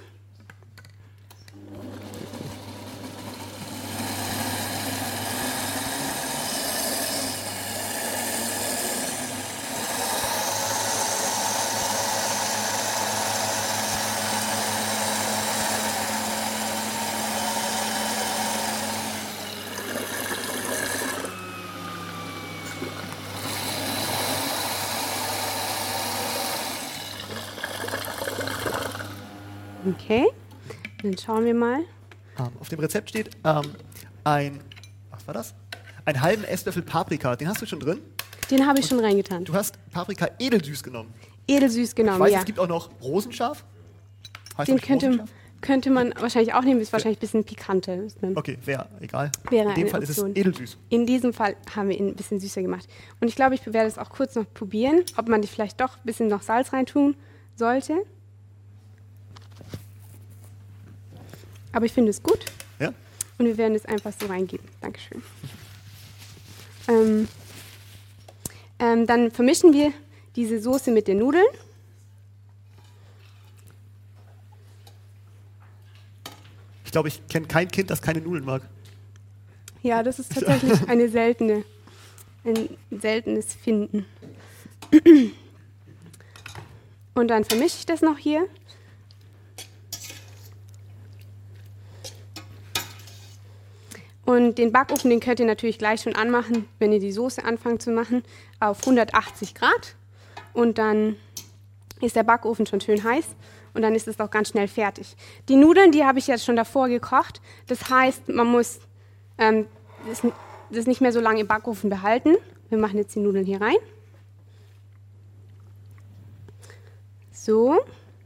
Okay, dann schauen wir mal. Ähm, auf dem Rezept steht ähm, ein, was war das? Einen halben Esslöffel Paprika. Den hast du schon drin? Den habe ich schon reingetan. Du hast Paprika edelsüß genommen. Edelsüß genommen, Ich weiß, ja. es gibt auch noch Rosenscharf. Heißt Den das könnte, Rosenscharf? könnte man wahrscheinlich auch nehmen, ist wahrscheinlich ein bisschen pikanter. Ist eine- Okay, wäre egal. Wäre In dem eine Fall ist es Option. edelsüß. In diesem Fall haben wir ihn ein bisschen süßer gemacht. Und ich glaube, ich werde es auch kurz noch probieren, ob man vielleicht doch ein bisschen noch Salz reintun sollte. Aber ich finde es gut. Ja? Und wir werden es einfach so reingeben. Dankeschön. Ähm, ähm, dann vermischen wir diese Soße mit den Nudeln. Ich glaube, ich kenne kein Kind, das keine Nudeln mag. Ja, das ist tatsächlich eine seltene, ein seltenes Finden. Und dann vermische ich das noch hier. Und den Backofen, den könnt ihr natürlich gleich schon anmachen, wenn ihr die Soße anfangt zu machen, auf hundertachtzig Grad. Und dann ist der Backofen schon schön heiß und dann ist es auch ganz schnell fertig. Die Nudeln, die habe ich jetzt schon davor gekocht. Das heißt, man muss ähm, das, das nicht mehr so lange im Backofen behalten. Wir machen jetzt die Nudeln hier rein. So.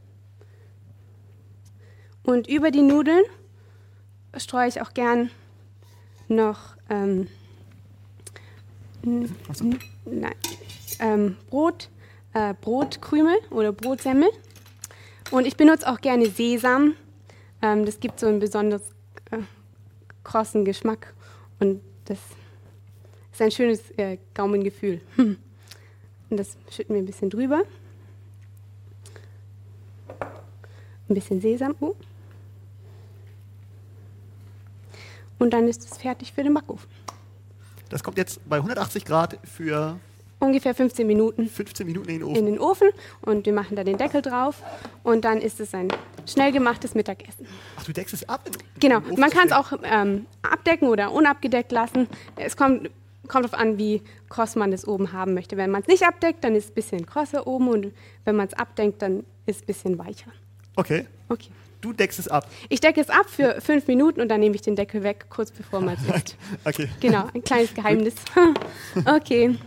Und über die Nudeln streue ich auch gern noch ähm, n- n- nein, ähm, Brot, äh, Brotkrümel oder Brotsemmel. Und ich benutze auch gerne Sesam. Ähm, das gibt so einen besonders äh, krossen Geschmack und das ist ein schönes äh, Gaumengefühl. Und das schütten wir ein bisschen drüber. Ein bisschen Sesam. Oh. Und dann ist es fertig für den Backofen. Das kommt jetzt bei hundertachtzig Grad für Ungefähr fünfzehn Minuten fünfzehn Minuten in den in Ofen. den Ofen und wir machen da den Deckel drauf und dann ist es ein schnell gemachtes Mittagessen. Ach, du deckst es ab? In, Genau, in den Ofen man zu kann es stellen? auch ähm, abdecken oder unabgedeckt lassen. Es kommt, kommt darauf an, wie kross man das oben haben möchte. Wenn man es nicht abdeckt, dann ist es ein bisschen krosser oben und wenn man es abdenkt, dann ist es ein bisschen weicher. Okay, Okay. du deckst es ab. Ich decke es ab für fünf Minuten und dann nehme ich den Deckel weg, kurz bevor man es isst. Okay. Genau, ein kleines Geheimnis. Okay.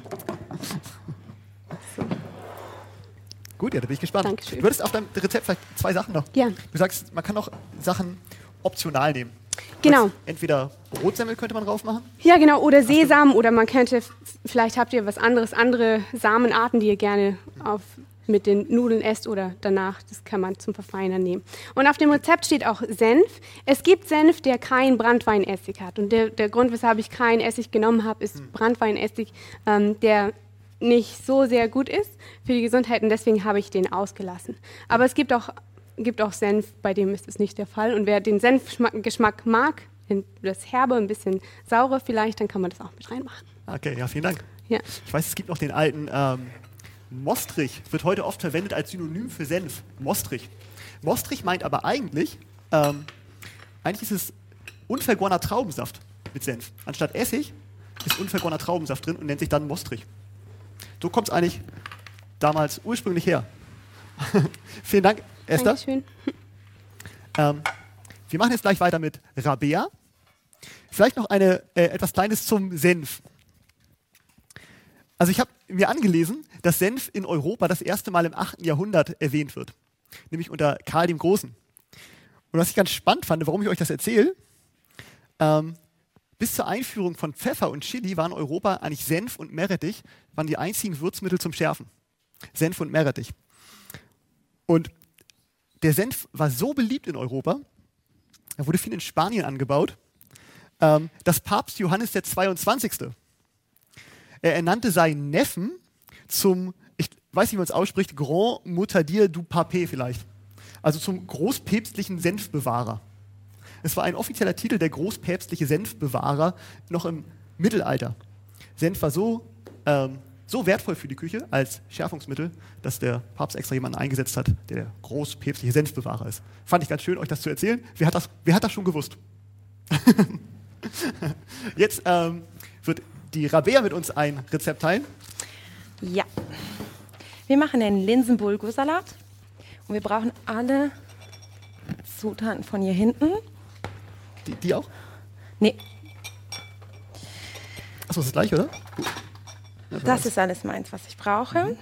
Gut, ja, da bin ich gespannt. Dankeschön. Du hattest auf deinem Rezept vielleicht zwei Sachen noch. Ja. Du sagst, man kann auch Sachen optional nehmen. Du Genau. sagst, entweder Brotsemmel könnte man drauf machen. Ja, genau, oder Sesam oder man könnte, f- vielleicht habt ihr was anderes, andere Samenarten, die ihr gerne auf, mit den Nudeln esst oder danach, das kann man zum Verfeinern nehmen. Und auf dem Rezept steht auch Senf. Es gibt Senf, der kein Branntweinessig hat und der, der Grund, weshalb ich keinen Essig genommen habe, ist Branntweinessig, ähm, der nicht so sehr gut ist für die Gesundheit und deswegen habe ich den ausgelassen. Aber es gibt auch, gibt auch Senf, bei dem ist es nicht der Fall. Und wer den Senfgeschmack mag, in- das Herbe, ein bisschen saure vielleicht, dann kann man das auch mit reinmachen. Okay, ja, vielen Dank. Ja. Ich weiß, es gibt noch den alten ähm, Mostrich. Wird heute oft verwendet als Synonym für Senf. Mostrich. Mostrich meint aber eigentlich, ähm, eigentlich ist es unvergorener Traubensaft mit Senf. Anstatt Essig ist unvergorener Traubensaft drin und nennt sich dann Mostrich. So kommt es eigentlich damals ursprünglich her. Vielen Dank, Esther. Dankeschön. Ähm, wir machen jetzt gleich weiter mit Rabea. Vielleicht noch eine, äh, etwas Kleines zum Senf. Also ich habe mir angelesen, dass Senf in Europa das erste Mal im achten Jahrhundert erwähnt wird, nämlich unter Karl dem Großen. Und was ich ganz spannend fand, warum ich euch das erzähle, ähm, bis zur Einführung von Pfeffer und Chili waren in Europa eigentlich Senf und Meerrettich waren die einzigen Würzmittel zum Schärfen. Senf und Meerrettich. Und der Senf war so beliebt in Europa, er wurde viel in Spanien angebaut, ähm, dass Papst Johannes der zweiundzwanzigste. Er ernannte seinen Neffen zum, ich weiß nicht, wie man es ausspricht, Grand Moutardier du Papé vielleicht. Also zum großpäpstlichen Senfbewahrer. Es war ein offizieller Titel, der großpäpstliche Senfbewahrer, noch im Mittelalter. Senf war so, ähm, so wertvoll für die Küche als Schärfungsmittel, dass der Papst extra jemanden eingesetzt hat, der der großpäpstliche Senfbewahrer ist. Fand ich ganz schön, euch das zu erzählen. Wer hat das, wer hat das schon gewusst? Jetzt ähm, wird die Rabea mit uns ein Rezept teilen. Ja. Wir machen einen Linsen-Bulgur-Salat und wir brauchen alle Zutaten von hier hinten. Die, die auch? Nee, Achso, das ist gleich, oder? Ja, das ist alles meins, was ich brauche.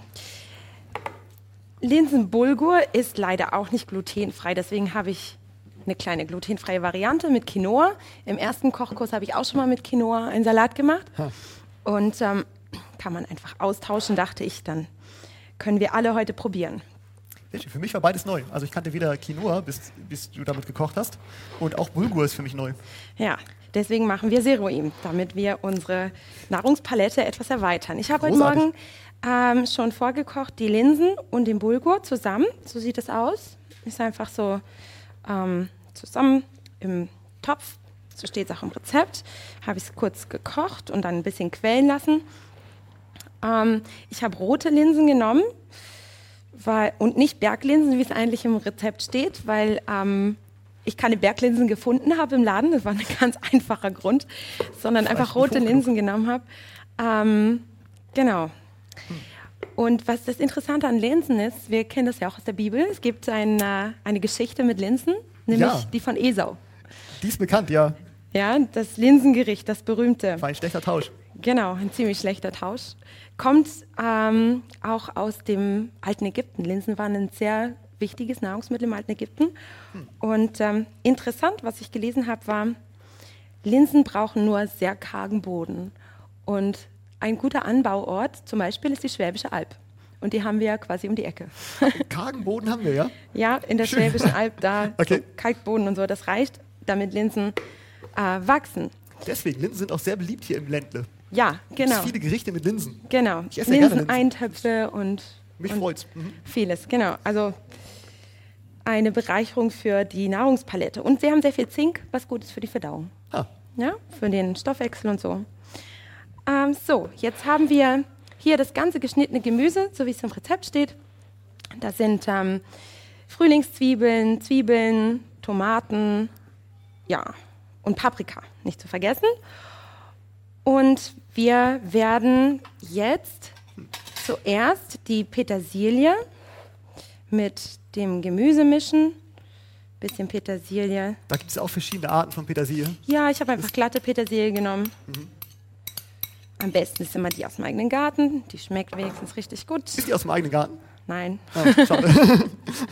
Linsenbulgur ist leider auch nicht glutenfrei, deswegen habe ich eine kleine glutenfreie Variante mit Quinoa. Im ersten Kochkurs habe ich auch schon mal mit Quinoa einen Salat gemacht. Ha. Und ähm, kann man einfach austauschen, dachte ich, dann können wir alle heute probieren. Sehr schön. Für mich war beides neu. Also ich kannte weder Quinoa, bis, bis du damit gekocht hast, und auch Bulgur ist für mich neu. Ja, deswegen machen wir Seroim, damit wir unsere Nahrungspalette etwas erweitern. Ich habe heute Großartig. Morgen ähm, schon vorgekocht die Linsen und den Bulgur zusammen. So sieht es aus. Ist einfach so ähm, zusammen im Topf. So steht es auch im Rezept. Habe ich es kurz gekocht und dann ein bisschen quellen lassen. Ähm, ich habe rote Linsen genommen weil, und nicht Berglinsen, wie es eigentlich im Rezept steht, weil ähm, ich keine Berglinsen gefunden habe im Laden. Das war ein ganz einfacher Grund, sondern einfach rote Linsen genommen habe. Ähm, genau. Und was das Interessante an Linsen ist, wir kennen das ja auch aus der Bibel, es gibt ein, äh, eine Geschichte mit Linsen, nämlich Ja. die von Esau. Die ist bekannt, ja. Ja, das Linsengericht, das berühmte. War ein schlechter Tausch. Genau, ein ziemlich schlechter Tausch. Kommt ähm, auch aus dem alten Ägypten. Linsen waren ein sehr wichtiges Nahrungsmittel im alten Ägypten. Und ähm, interessant, was ich gelesen habe, war, Linsen brauchen nur sehr kargen Boden. Und ein guter Anbauort zum Beispiel ist die Schwäbische Alb. Und die haben wir ja quasi um die Ecke. Kargen Boden haben wir, ja? Ja, in der Schön. Schwäbischen Alb, da Okay. so Kalkboden und so, das reicht, damit Linsen äh, wachsen. Deswegen, Linsen sind auch sehr beliebt hier im Ländle. Ja, Es genau. gibt viele Gerichte mit Linsen. Genau. Ich esse ja gerne Linseneintöpfe und, Mich und freut's. Mhm. vieles, genau. Also eine Bereicherung für die Nahrungspalette. Und sie haben sehr viel Zink, was gut ist für die Verdauung. Ah, Ja, für den Stoffwechsel und so. Ähm, so, jetzt haben wir hier das ganze geschnittene Gemüse, so wie es im Rezept steht. Das sind ähm, Frühlingszwiebeln, Zwiebeln, Tomaten, ja, und Paprika, nicht zu vergessen. Und wir werden jetzt zuerst die Petersilie mit dem Gemüse mischen. Bisschen Petersilie. da gibt es auch verschiedene Arten von Petersilie. Ja, ich habe einfach glatte Petersilie genommen. Am besten ist immer die aus dem eigenen Garten. Die schmeckt wenigstens richtig gut. Ist die aus dem eigenen Garten? Nein, Ah, schade.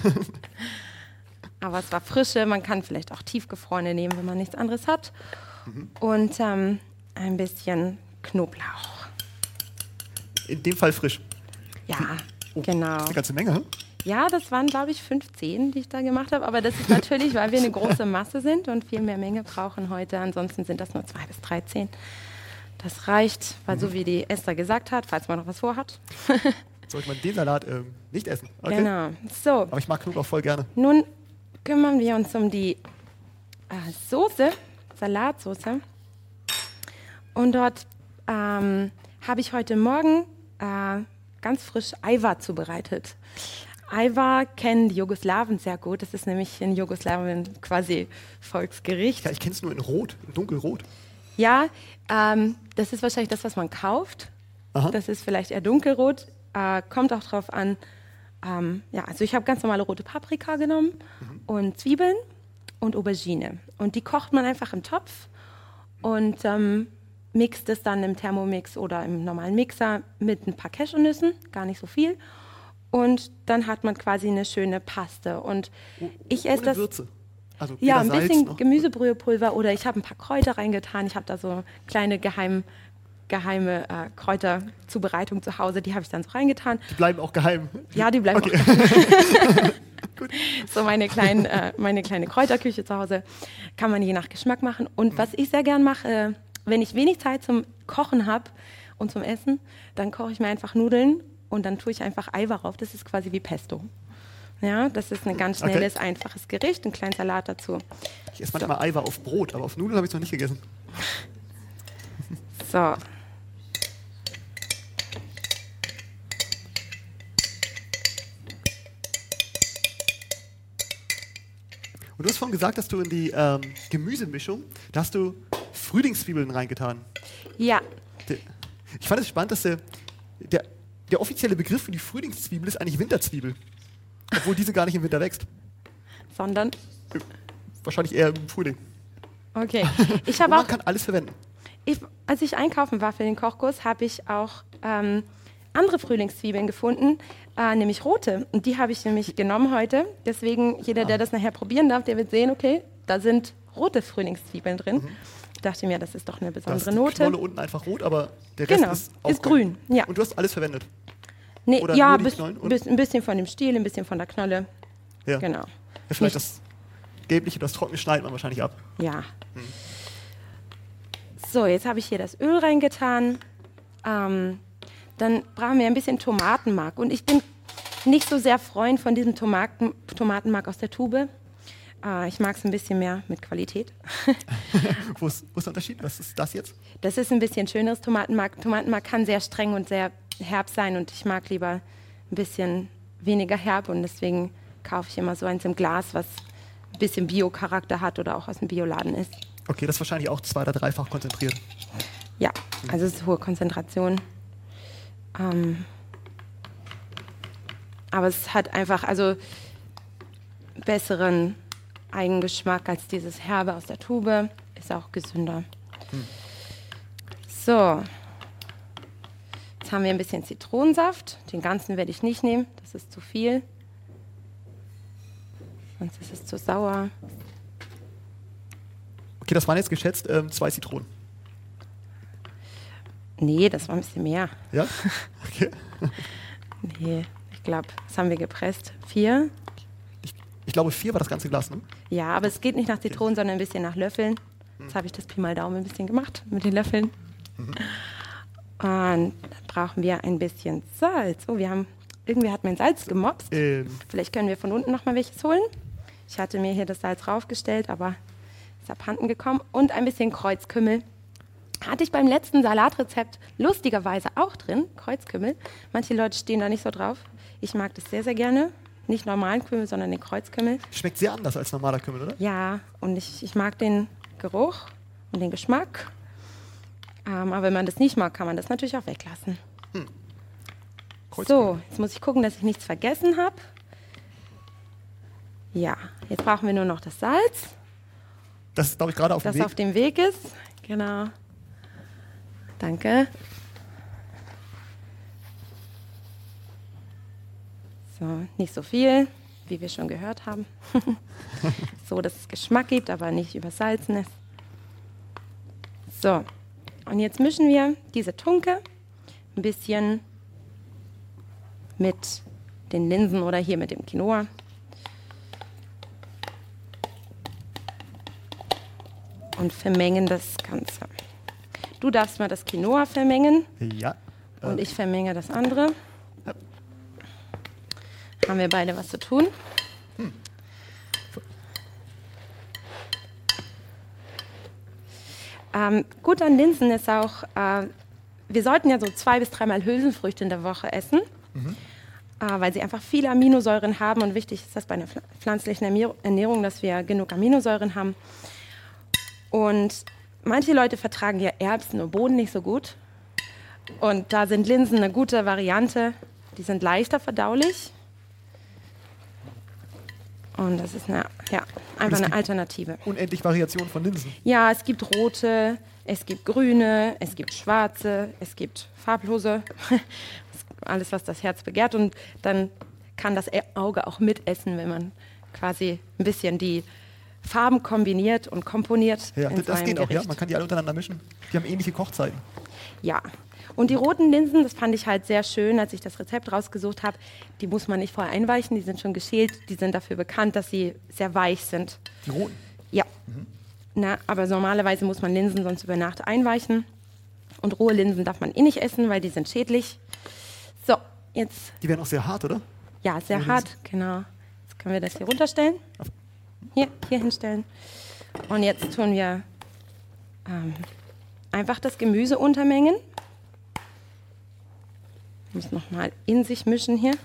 aber es war frische. Man kann vielleicht auch tiefgefrorene nehmen, wenn man nichts anderes hat. Und ähm, ein bisschen Knoblauch. In dem Fall frisch. Ja, Oh, genau. Eine ganze Menge, hm? Ja, das waren, glaube ich, fünfzehn, die ich da gemacht habe. Aber das ist natürlich, weil wir eine große Masse sind und viel mehr Menge brauchen heute. Ansonsten sind das nur zwei bis dreizehn. Das reicht, weil so wie die Esther gesagt hat, falls man noch was vorhat. Sollte man den Salat ähm, nicht essen. Okay. Genau. So, Aber ich mag Knoblauch voll gerne. nun kümmern wir uns um die äh, Soße, Salatsoße. Und dort ähm, habe ich heute Morgen äh, ganz frisch Ajvar zubereitet. Ajvar kennen die Jugoslawen sehr gut. Das ist nämlich in Jugoslawien quasi Volksgericht. Ja, ich kenne es nur in Rot, in dunkelrot. Ja, ähm, das ist wahrscheinlich das, was man kauft. Aha. Das ist vielleicht eher dunkelrot. Äh, kommt auch drauf an. Ähm, ja, also ich habe ganz normale rote Paprika genommen und Zwiebeln und Aubergine. Und die kocht man einfach im Topf und ähm, mixt es dann im Thermomix oder im normalen Mixer mit ein paar Cashewnüssen, gar nicht so viel. Und dann hat man quasi eine schöne Paste. Und ich esse Ohne das. Würze. Also Ja, weder ein Salz bisschen noch- Gemüsebrühepulver oder ich habe ein paar Kräuter reingetan. Ich habe da so kleine geheim, geheime äh, Kräuterzubereitung zu Hause. Die habe ich dann so reingetan. Die bleiben auch geheim. Ja, die bleiben Okay. auch geheim. So meine, kleinen, äh, meine kleine Kräuterküche zu Hause. Kann man je nach Geschmack machen. Und was ich sehr gern mache, äh, wenn ich wenig Zeit zum Kochen habe und zum Essen, dann koche ich mir einfach Nudeln und dann tue ich einfach Ajvar rauf. Das ist quasi wie Pesto. Ja, das ist ein ganz Okay. schnelles, einfaches Gericht, ein kleinen Salat dazu. Ich esse manchmal Ajvar auf Brot, aber auf Nudeln habe ich es noch nicht gegessen. So. Und du hast vorhin gesagt, dass du in die ähm, Gemüsemischung, da hast du Frühlingszwiebeln reingetan. Ja, Der- Ich fand es spannend, dass der, der, der offizielle Begriff für die Frühlingszwiebel ist eigentlich Winterzwiebel. Obwohl diese gar nicht im Winter wächst. sondern Wahrscheinlich eher im Frühling. Okay. Ich Und habe man auch, kann alles verwenden. ich, als ich einkaufen war für den Kochkurs, habe ich auch ähm, andere Frühlingszwiebeln gefunden, äh, nämlich rote. Und die habe ich nämlich genommen heute. Deswegen, jeder, der das nachher probieren darf, der wird sehen, okay, da sind rote Frühlingszwiebeln drin. Mhm. Ich dachte mir, das ist doch eine Da ist besondere die Note. Knolle unten einfach rot, aber der Rest Genau, ist auch ist grün. Ja. Und du hast alles verwendet. Nee, Oder ja, nur die bis, Knollen, oder? bis, ein bisschen von dem Stiel, ein bisschen von der Knolle. Ja. Genau. Ja, vielleicht Nicht- das gelbliche, das trockene schneidet man wahrscheinlich ab. Ja. So, jetzt habe ich hier das Öl reingetan. Ähm, dann brauchen wir ein bisschen Tomatenmark. Und ich bin nicht so sehr Freund von diesem Tomaten, Tomatenmark aus der Tube. Äh, ich mag es ein bisschen mehr mit Qualität. Wo ist, wo ist der Unterschied? Was ist das jetzt? Das ist ein bisschen schöneres Tomatenmark. Tomatenmark kann sehr streng und sehr herb sein und ich mag lieber ein bisschen weniger herb und deswegen kaufe ich immer so eins im Glas, was ein bisschen Bio-Charakter hat oder auch aus dem Bioladen ist. Okay, das ist wahrscheinlich auch zwei- oder dreifach konzentriert. Ja, also es ist hohe Konzentration. Ähm, aber es hat einfach also besseren Eigengeschmack als dieses Herbe aus der Tube. Ist auch gesünder. So. Jetzt haben wir ein bisschen Zitronensaft. Den ganzen werde ich nicht nehmen, das ist zu viel. Sonst ist es zu sauer. Okay, das waren jetzt geschätzt ähm, zwei Zitronen. Nee, das war ein bisschen mehr. Ja? Okay. Nee, ich glaube, das haben wir gepresst. Vier. Ich, ich glaube, vier war das ganze Glas, ne? Ja, aber es geht nicht nach Zitronen, sondern ein bisschen nach Löffeln. Jetzt habe ich das Pi mal Daumen ein bisschen gemacht mit den Löffeln. Und dann brauchen wir ein bisschen Salz. Oh, wir haben, irgendwie hat mein Salz gemopst. Ähm, Vielleicht können wir von unten noch mal welches holen. Ich hatte mir hier das Salz raufgestellt, aber ist abhanden gekommen. Und ein bisschen Kreuzkümmel. Hatte ich beim letzten Salatrezept lustigerweise auch drin, Kreuzkümmel. Manche Leute stehen da nicht so drauf. Ich mag das sehr, sehr gerne. Nicht normalen Kümmel, sondern den Kreuzkümmel. schmeckt sehr anders als normaler Kümmel, oder? Ja, und ich, ich mag den Geruch und den Geschmack. Ähm, aber wenn man das nicht mag, kann man das natürlich auch weglassen. Kreuzkümmel. So, jetzt muss ich gucken, dass ich nichts vergessen habe. Ja, jetzt brauchen wir nur noch das Salz, Das ist, glaube ich, gerade auf dem das Weg. auf dem Weg ist. Genau. Danke. So, nicht so viel, wie wir schon gehört haben. So, dass es Geschmack gibt, aber nicht übersalzen ist. So, und jetzt mischen wir diese Tunke ein bisschen mit den Linsen oder hier mit dem Quinoa. Und vermengen das Ganze. Du darfst mal das Quinoa vermengen Ja. und Äh, ich vermenge das andere. Ja. Haben wir beide was zu tun. Ähm, gut an Linsen ist auch, äh, wir sollten ja so zwei bis dreimal Hülsenfrüchte in der Woche essen, äh, weil sie einfach viele Aminosäuren haben und wichtig ist das bei einer pfl- pflanzlichen Ernähr- Ernährung, dass wir genug Aminosäuren haben. Und manche Leute vertragen ja Erbsen und Bohnen nicht so gut. Und da sind Linsen eine gute Variante. Die sind leichter verdaulich. Und das ist eine, ja, einfach eine Alternative. unendlich Variation von Linsen. Ja, es gibt rote, es gibt grüne, es gibt schwarze, es gibt farblose. Alles, was das Herz begehrt. Und dann kann das Auge auch mitessen, wenn man quasi ein bisschen die Farben kombiniert und komponiert. Ja, in das, das seinem geht auch, ja. Gericht. Man kann die alle untereinander mischen. Die haben ähnliche Kochzeiten. Ja. Und die roten Linsen, das fand ich halt sehr schön, als ich das Rezept rausgesucht habe. Die muss man nicht vorher einweichen, die sind schon geschält. Die sind dafür bekannt, dass sie sehr weich sind. Die roten. Ja. Na, aber normalerweise muss man Linsen sonst über Nacht einweichen. Und rohe Linsen darf man eh nicht essen, weil die sind schädlich. So, jetzt, Die werden auch sehr hart, oder? ja, sehr Rohe hart, genau. Jetzt können wir das hier runterstellen. Hier, hier hinstellen. Und jetzt tun wir ähm, einfach das Gemüse untermengen. Ich muss nochmal in sich mischen hier.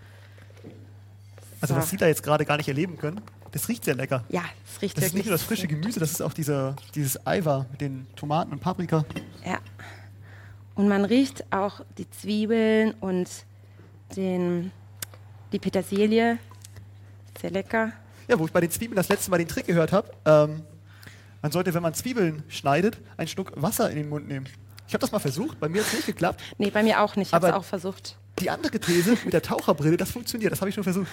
Also So. was Sie da jetzt gerade gar nicht erleben können, das riecht sehr lecker. Ja, es riecht Das ist wirklich. nicht nur das frische Gemüse, das ist auch diese, dieses Eiweiß mit den Tomaten und Paprika. Ja. Und man riecht auch die Zwiebeln und den, die Petersilie. Sehr lecker. Ja, wo ich bei den Zwiebeln das letzte Mal den Trick gehört habe, ähm, man sollte, wenn man Zwiebeln schneidet, einen Schluck Wasser in den Mund nehmen. Ich habe das mal versucht, bei mir hat es nicht geklappt. Nee, bei mir auch nicht. Ich habe es Aber auch versucht. Die andere These mit der Taucherbrille, das funktioniert, das habe ich schon versucht.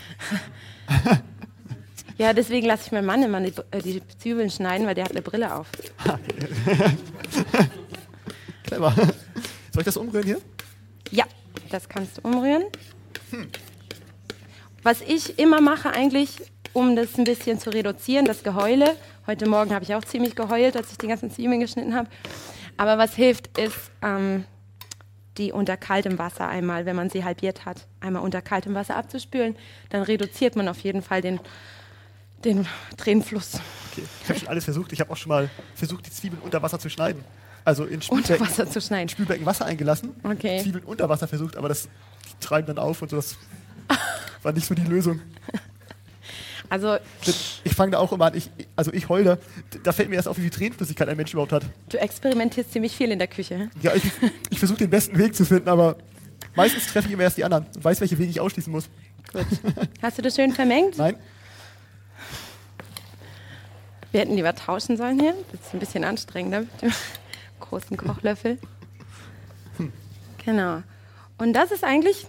Ja, deswegen lasse ich meinen Mann immer die, äh, die Zwiebeln schneiden, weil der hat eine Brille auf. Clever. Soll ich das umrühren hier? Ja, das kannst du umrühren. Hm. Was ich immer mache eigentlich, um das ein bisschen zu reduzieren, das Geheule. Heute Morgen habe ich auch ziemlich geheult, als ich die ganzen Zwiebeln geschnitten habe. Aber was hilft, ist, ähm, die unter kaltem Wasser einmal, wenn man sie halbiert hat, einmal unter kaltem Wasser abzuspülen. Dann reduziert man auf jeden Fall den, den Tränenfluss. Okay, ich habe schon alles versucht. Ich habe auch schon mal versucht, die Zwiebeln unter Wasser zu schneiden. Also in Unter Wasser zu schneiden. Spülbecken Wasser eingelassen, Okay. Zwiebeln unter Wasser versucht, aber das die treiben dann auf und so. Das war nicht so die Lösung. Also Ich fange da auch immer an, ich, also ich heule, da fällt mir erst auf, wie viel Tränenflüssigkeit ein Mensch überhaupt hat. du experimentierst ziemlich viel in der Küche. Ja, ich, ich versuche den besten Weg zu finden, aber meistens treffe ich immer erst die anderen und weiß, welche Wege ich ausschließen muss. Gut. Hast du das schön vermengt? Nein? Wir hätten lieber tauschen sollen hier. Das ist ein bisschen anstrengender mit dem großen Kochlöffel. Genau. Und das ist eigentlich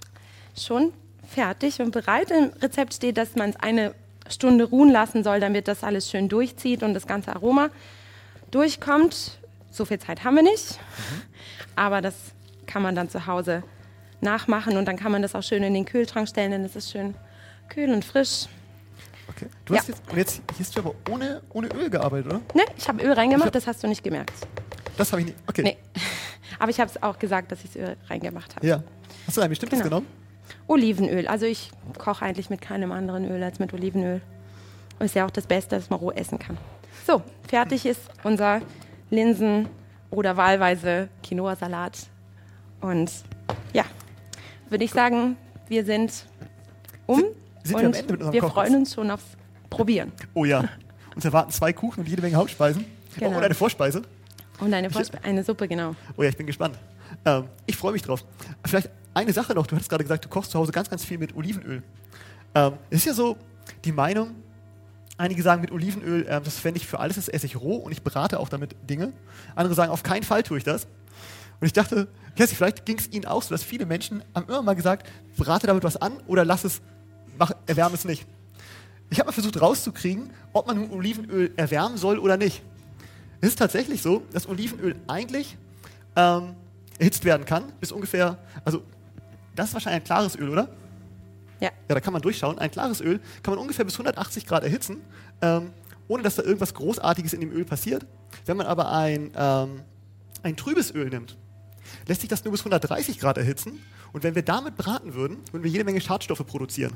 schon fertig und bereit. Im Rezept steht, dass man es eine Stunde ruhen lassen soll, damit das alles schön durchzieht und das ganze Aroma durchkommt. So viel Zeit haben wir nicht, mhm. aber das kann man dann zu Hause nachmachen und dann kann man das auch schön in den Kühlschrank stellen, dann ist es schön kühl und frisch. Okay. Du hast ja. jetzt, und jetzt hier hast du aber ohne, ohne Öl gearbeitet, oder? Ne, ich habe Öl reingemacht, das hast du nicht gemerkt. Das habe ich nicht, okay. Nee. Aber ich habe es auch gesagt, dass ich Öl reingemacht habe. Ja. Hast du ein bestimmtes Genau. genommen? Olivenöl. Also ich koche eigentlich mit keinem anderen Öl als mit Olivenöl. Und ist ja auch das Beste, das man roh essen kann. So, fertig ist unser Linsen- oder wahlweise Quinoa-Salat. Und ja, würde ich sagen, wir sind um Sind, sind wir am und Ende mit unserem wir Kochkurs? freuen uns schon aufs Probieren. Oh ja. Uns erwarten zwei Kuchen und jede Menge Hauptspeisen. Genau. Oh, und eine Vorspeise. Und eine, Vorspe- eine Suppe, genau. Oh ja, ich bin gespannt. Ähm, ich freue mich drauf. Vielleicht eine Sache noch. Du hattest gerade gesagt, du kochst zu Hause ganz, ganz viel mit Olivenöl. Ähm, es ist ja so die Meinung, einige sagen mit Olivenöl, ähm, das fände ich für alles, das esse ich roh und ich berate auch damit Dinge. Andere sagen, auf keinen Fall tue ich das. Und ich dachte, Kerstin, vielleicht ging es Ihnen auch so, dass viele Menschen haben immer mal gesagt, brate damit was an oder lass es, mach, erwärme es nicht. Ich habe mal versucht rauszukriegen, ob man nun Olivenöl erwärmen soll oder nicht. Es ist tatsächlich so, dass Olivenöl eigentlich ähm, erhitzt werden kann, bis ungefähr, also das ist wahrscheinlich ein klares Öl, oder? Ja. Ja, da kann man durchschauen. Ein klares Öl kann man ungefähr bis hundertachtzig Grad erhitzen, ähm, ohne dass da irgendwas Großartiges in dem Öl passiert. Wenn man aber ein, ähm, ein trübes Öl nimmt, lässt sich das nur bis hundertdreißig Grad erhitzen. Und wenn wir damit braten würden, würden wir jede Menge Schadstoffe produzieren.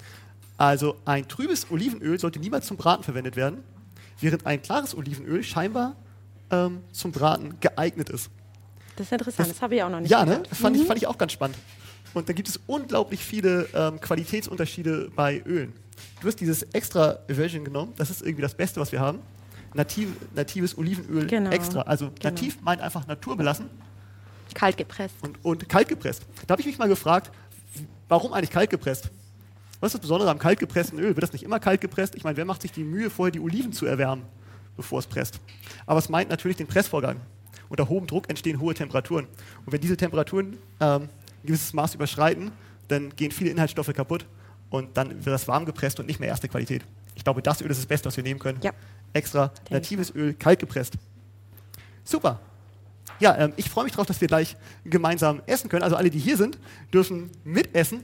Also ein trübes Olivenöl sollte niemals zum Braten verwendet werden, während ein klares Olivenöl scheinbar ähm, zum Braten geeignet ist. Das ist interessant, das, das habe ich auch noch nicht Ja, gehört. ne? Das fand, Mhm. ich, fand ich auch ganz spannend. Und da gibt es unglaublich viele ähm, Qualitätsunterschiede bei Ölen. Du hast dieses extra Version genommen, das ist irgendwie das Beste, was wir haben. Nativ, natives Olivenöl Genau. extra. Also Genau. nativ meint einfach naturbelassen Kalt gepresst. und, und kalt gepresst. Da habe ich mich mal gefragt, warum eigentlich kalt gepresst? Was ist das Besondere am kalt gepressten Öl? Wird das nicht immer kalt gepresst? Ich meine, wer macht sich die Mühe, vorher die Oliven zu erwärmen, bevor es presst? Aber es meint natürlich den Pressvorgang. Unter hohem Druck entstehen hohe Temperaturen. Und wenn diese Temperaturen ähm, ein gewisses Maß überschreiten, dann gehen viele Inhaltsstoffe kaputt und dann wird das warm gepresst und nicht mehr erste Qualität. Ich glaube, das Öl ist das Beste, was wir nehmen können. Ja. Extra natives Öl, kalt gepresst. Super. Ja, ähm, ich freue mich darauf, dass wir gleich gemeinsam essen können. Also alle, die hier sind, dürfen mitessen.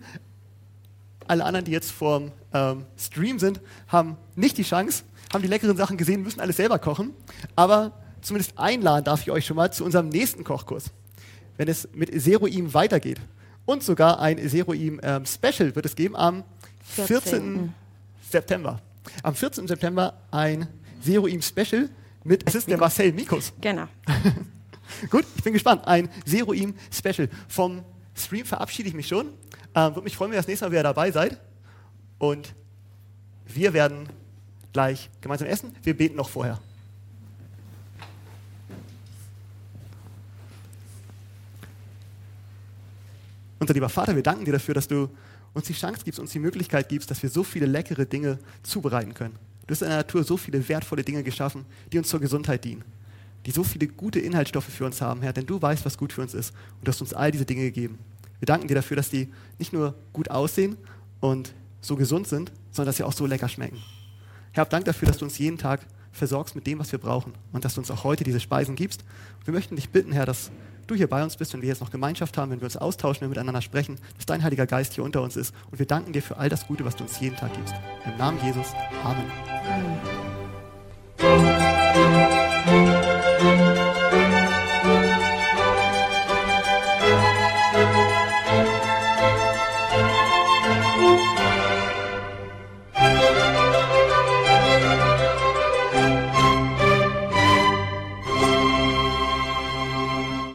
Alle anderen, die jetzt vorm ähm, Stream sind, haben nicht die Chance, haben die leckeren Sachen gesehen, müssen alles selber kochen. Aber zumindest einladen darf ich euch schon mal zu unserem nächsten Kochkurs, wenn es mit Seroim weitergeht. Und sogar ein Seroim ähm, Special wird es geben am vierzehnten September. Am vierzehnten September ein Seroim Special mit, es ist der Marcel Mikus. Genau. Gut, ich bin gespannt. Ein Seroim Special. Vom Stream verabschiede ich mich schon. Ähm, würde mich freuen, wenn ihr das nächste Mal wieder dabei seid. Und wir werden gleich gemeinsam essen. Wir beten noch vorher. Unser lieber Vater, wir danken dir dafür, dass du uns die Chance gibst, uns die Möglichkeit gibst, dass wir so viele leckere Dinge zubereiten können. Du hast in der Natur so viele wertvolle Dinge geschaffen, die uns zur Gesundheit dienen, die so viele gute Inhaltsstoffe für uns haben, Herr, denn du weißt, was gut für uns ist und du hast uns all diese Dinge gegeben. Wir danken dir dafür, dass die nicht nur gut aussehen und so gesund sind, sondern dass sie auch so lecker schmecken. Herr, Dank dafür, dass du uns jeden Tag versorgst mit dem, was wir brauchen und dass du uns auch heute diese Speisen gibst. Wir möchten dich bitten, Herr, dass du hier bei uns bist, wenn wir jetzt noch Gemeinschaft haben, wenn wir uns austauschen, wenn wir miteinander sprechen, dass dein Heiliger Geist hier unter uns ist. Und wir danken dir für all das Gute, was du uns jeden Tag gibst. Im Namen Jesus. Amen.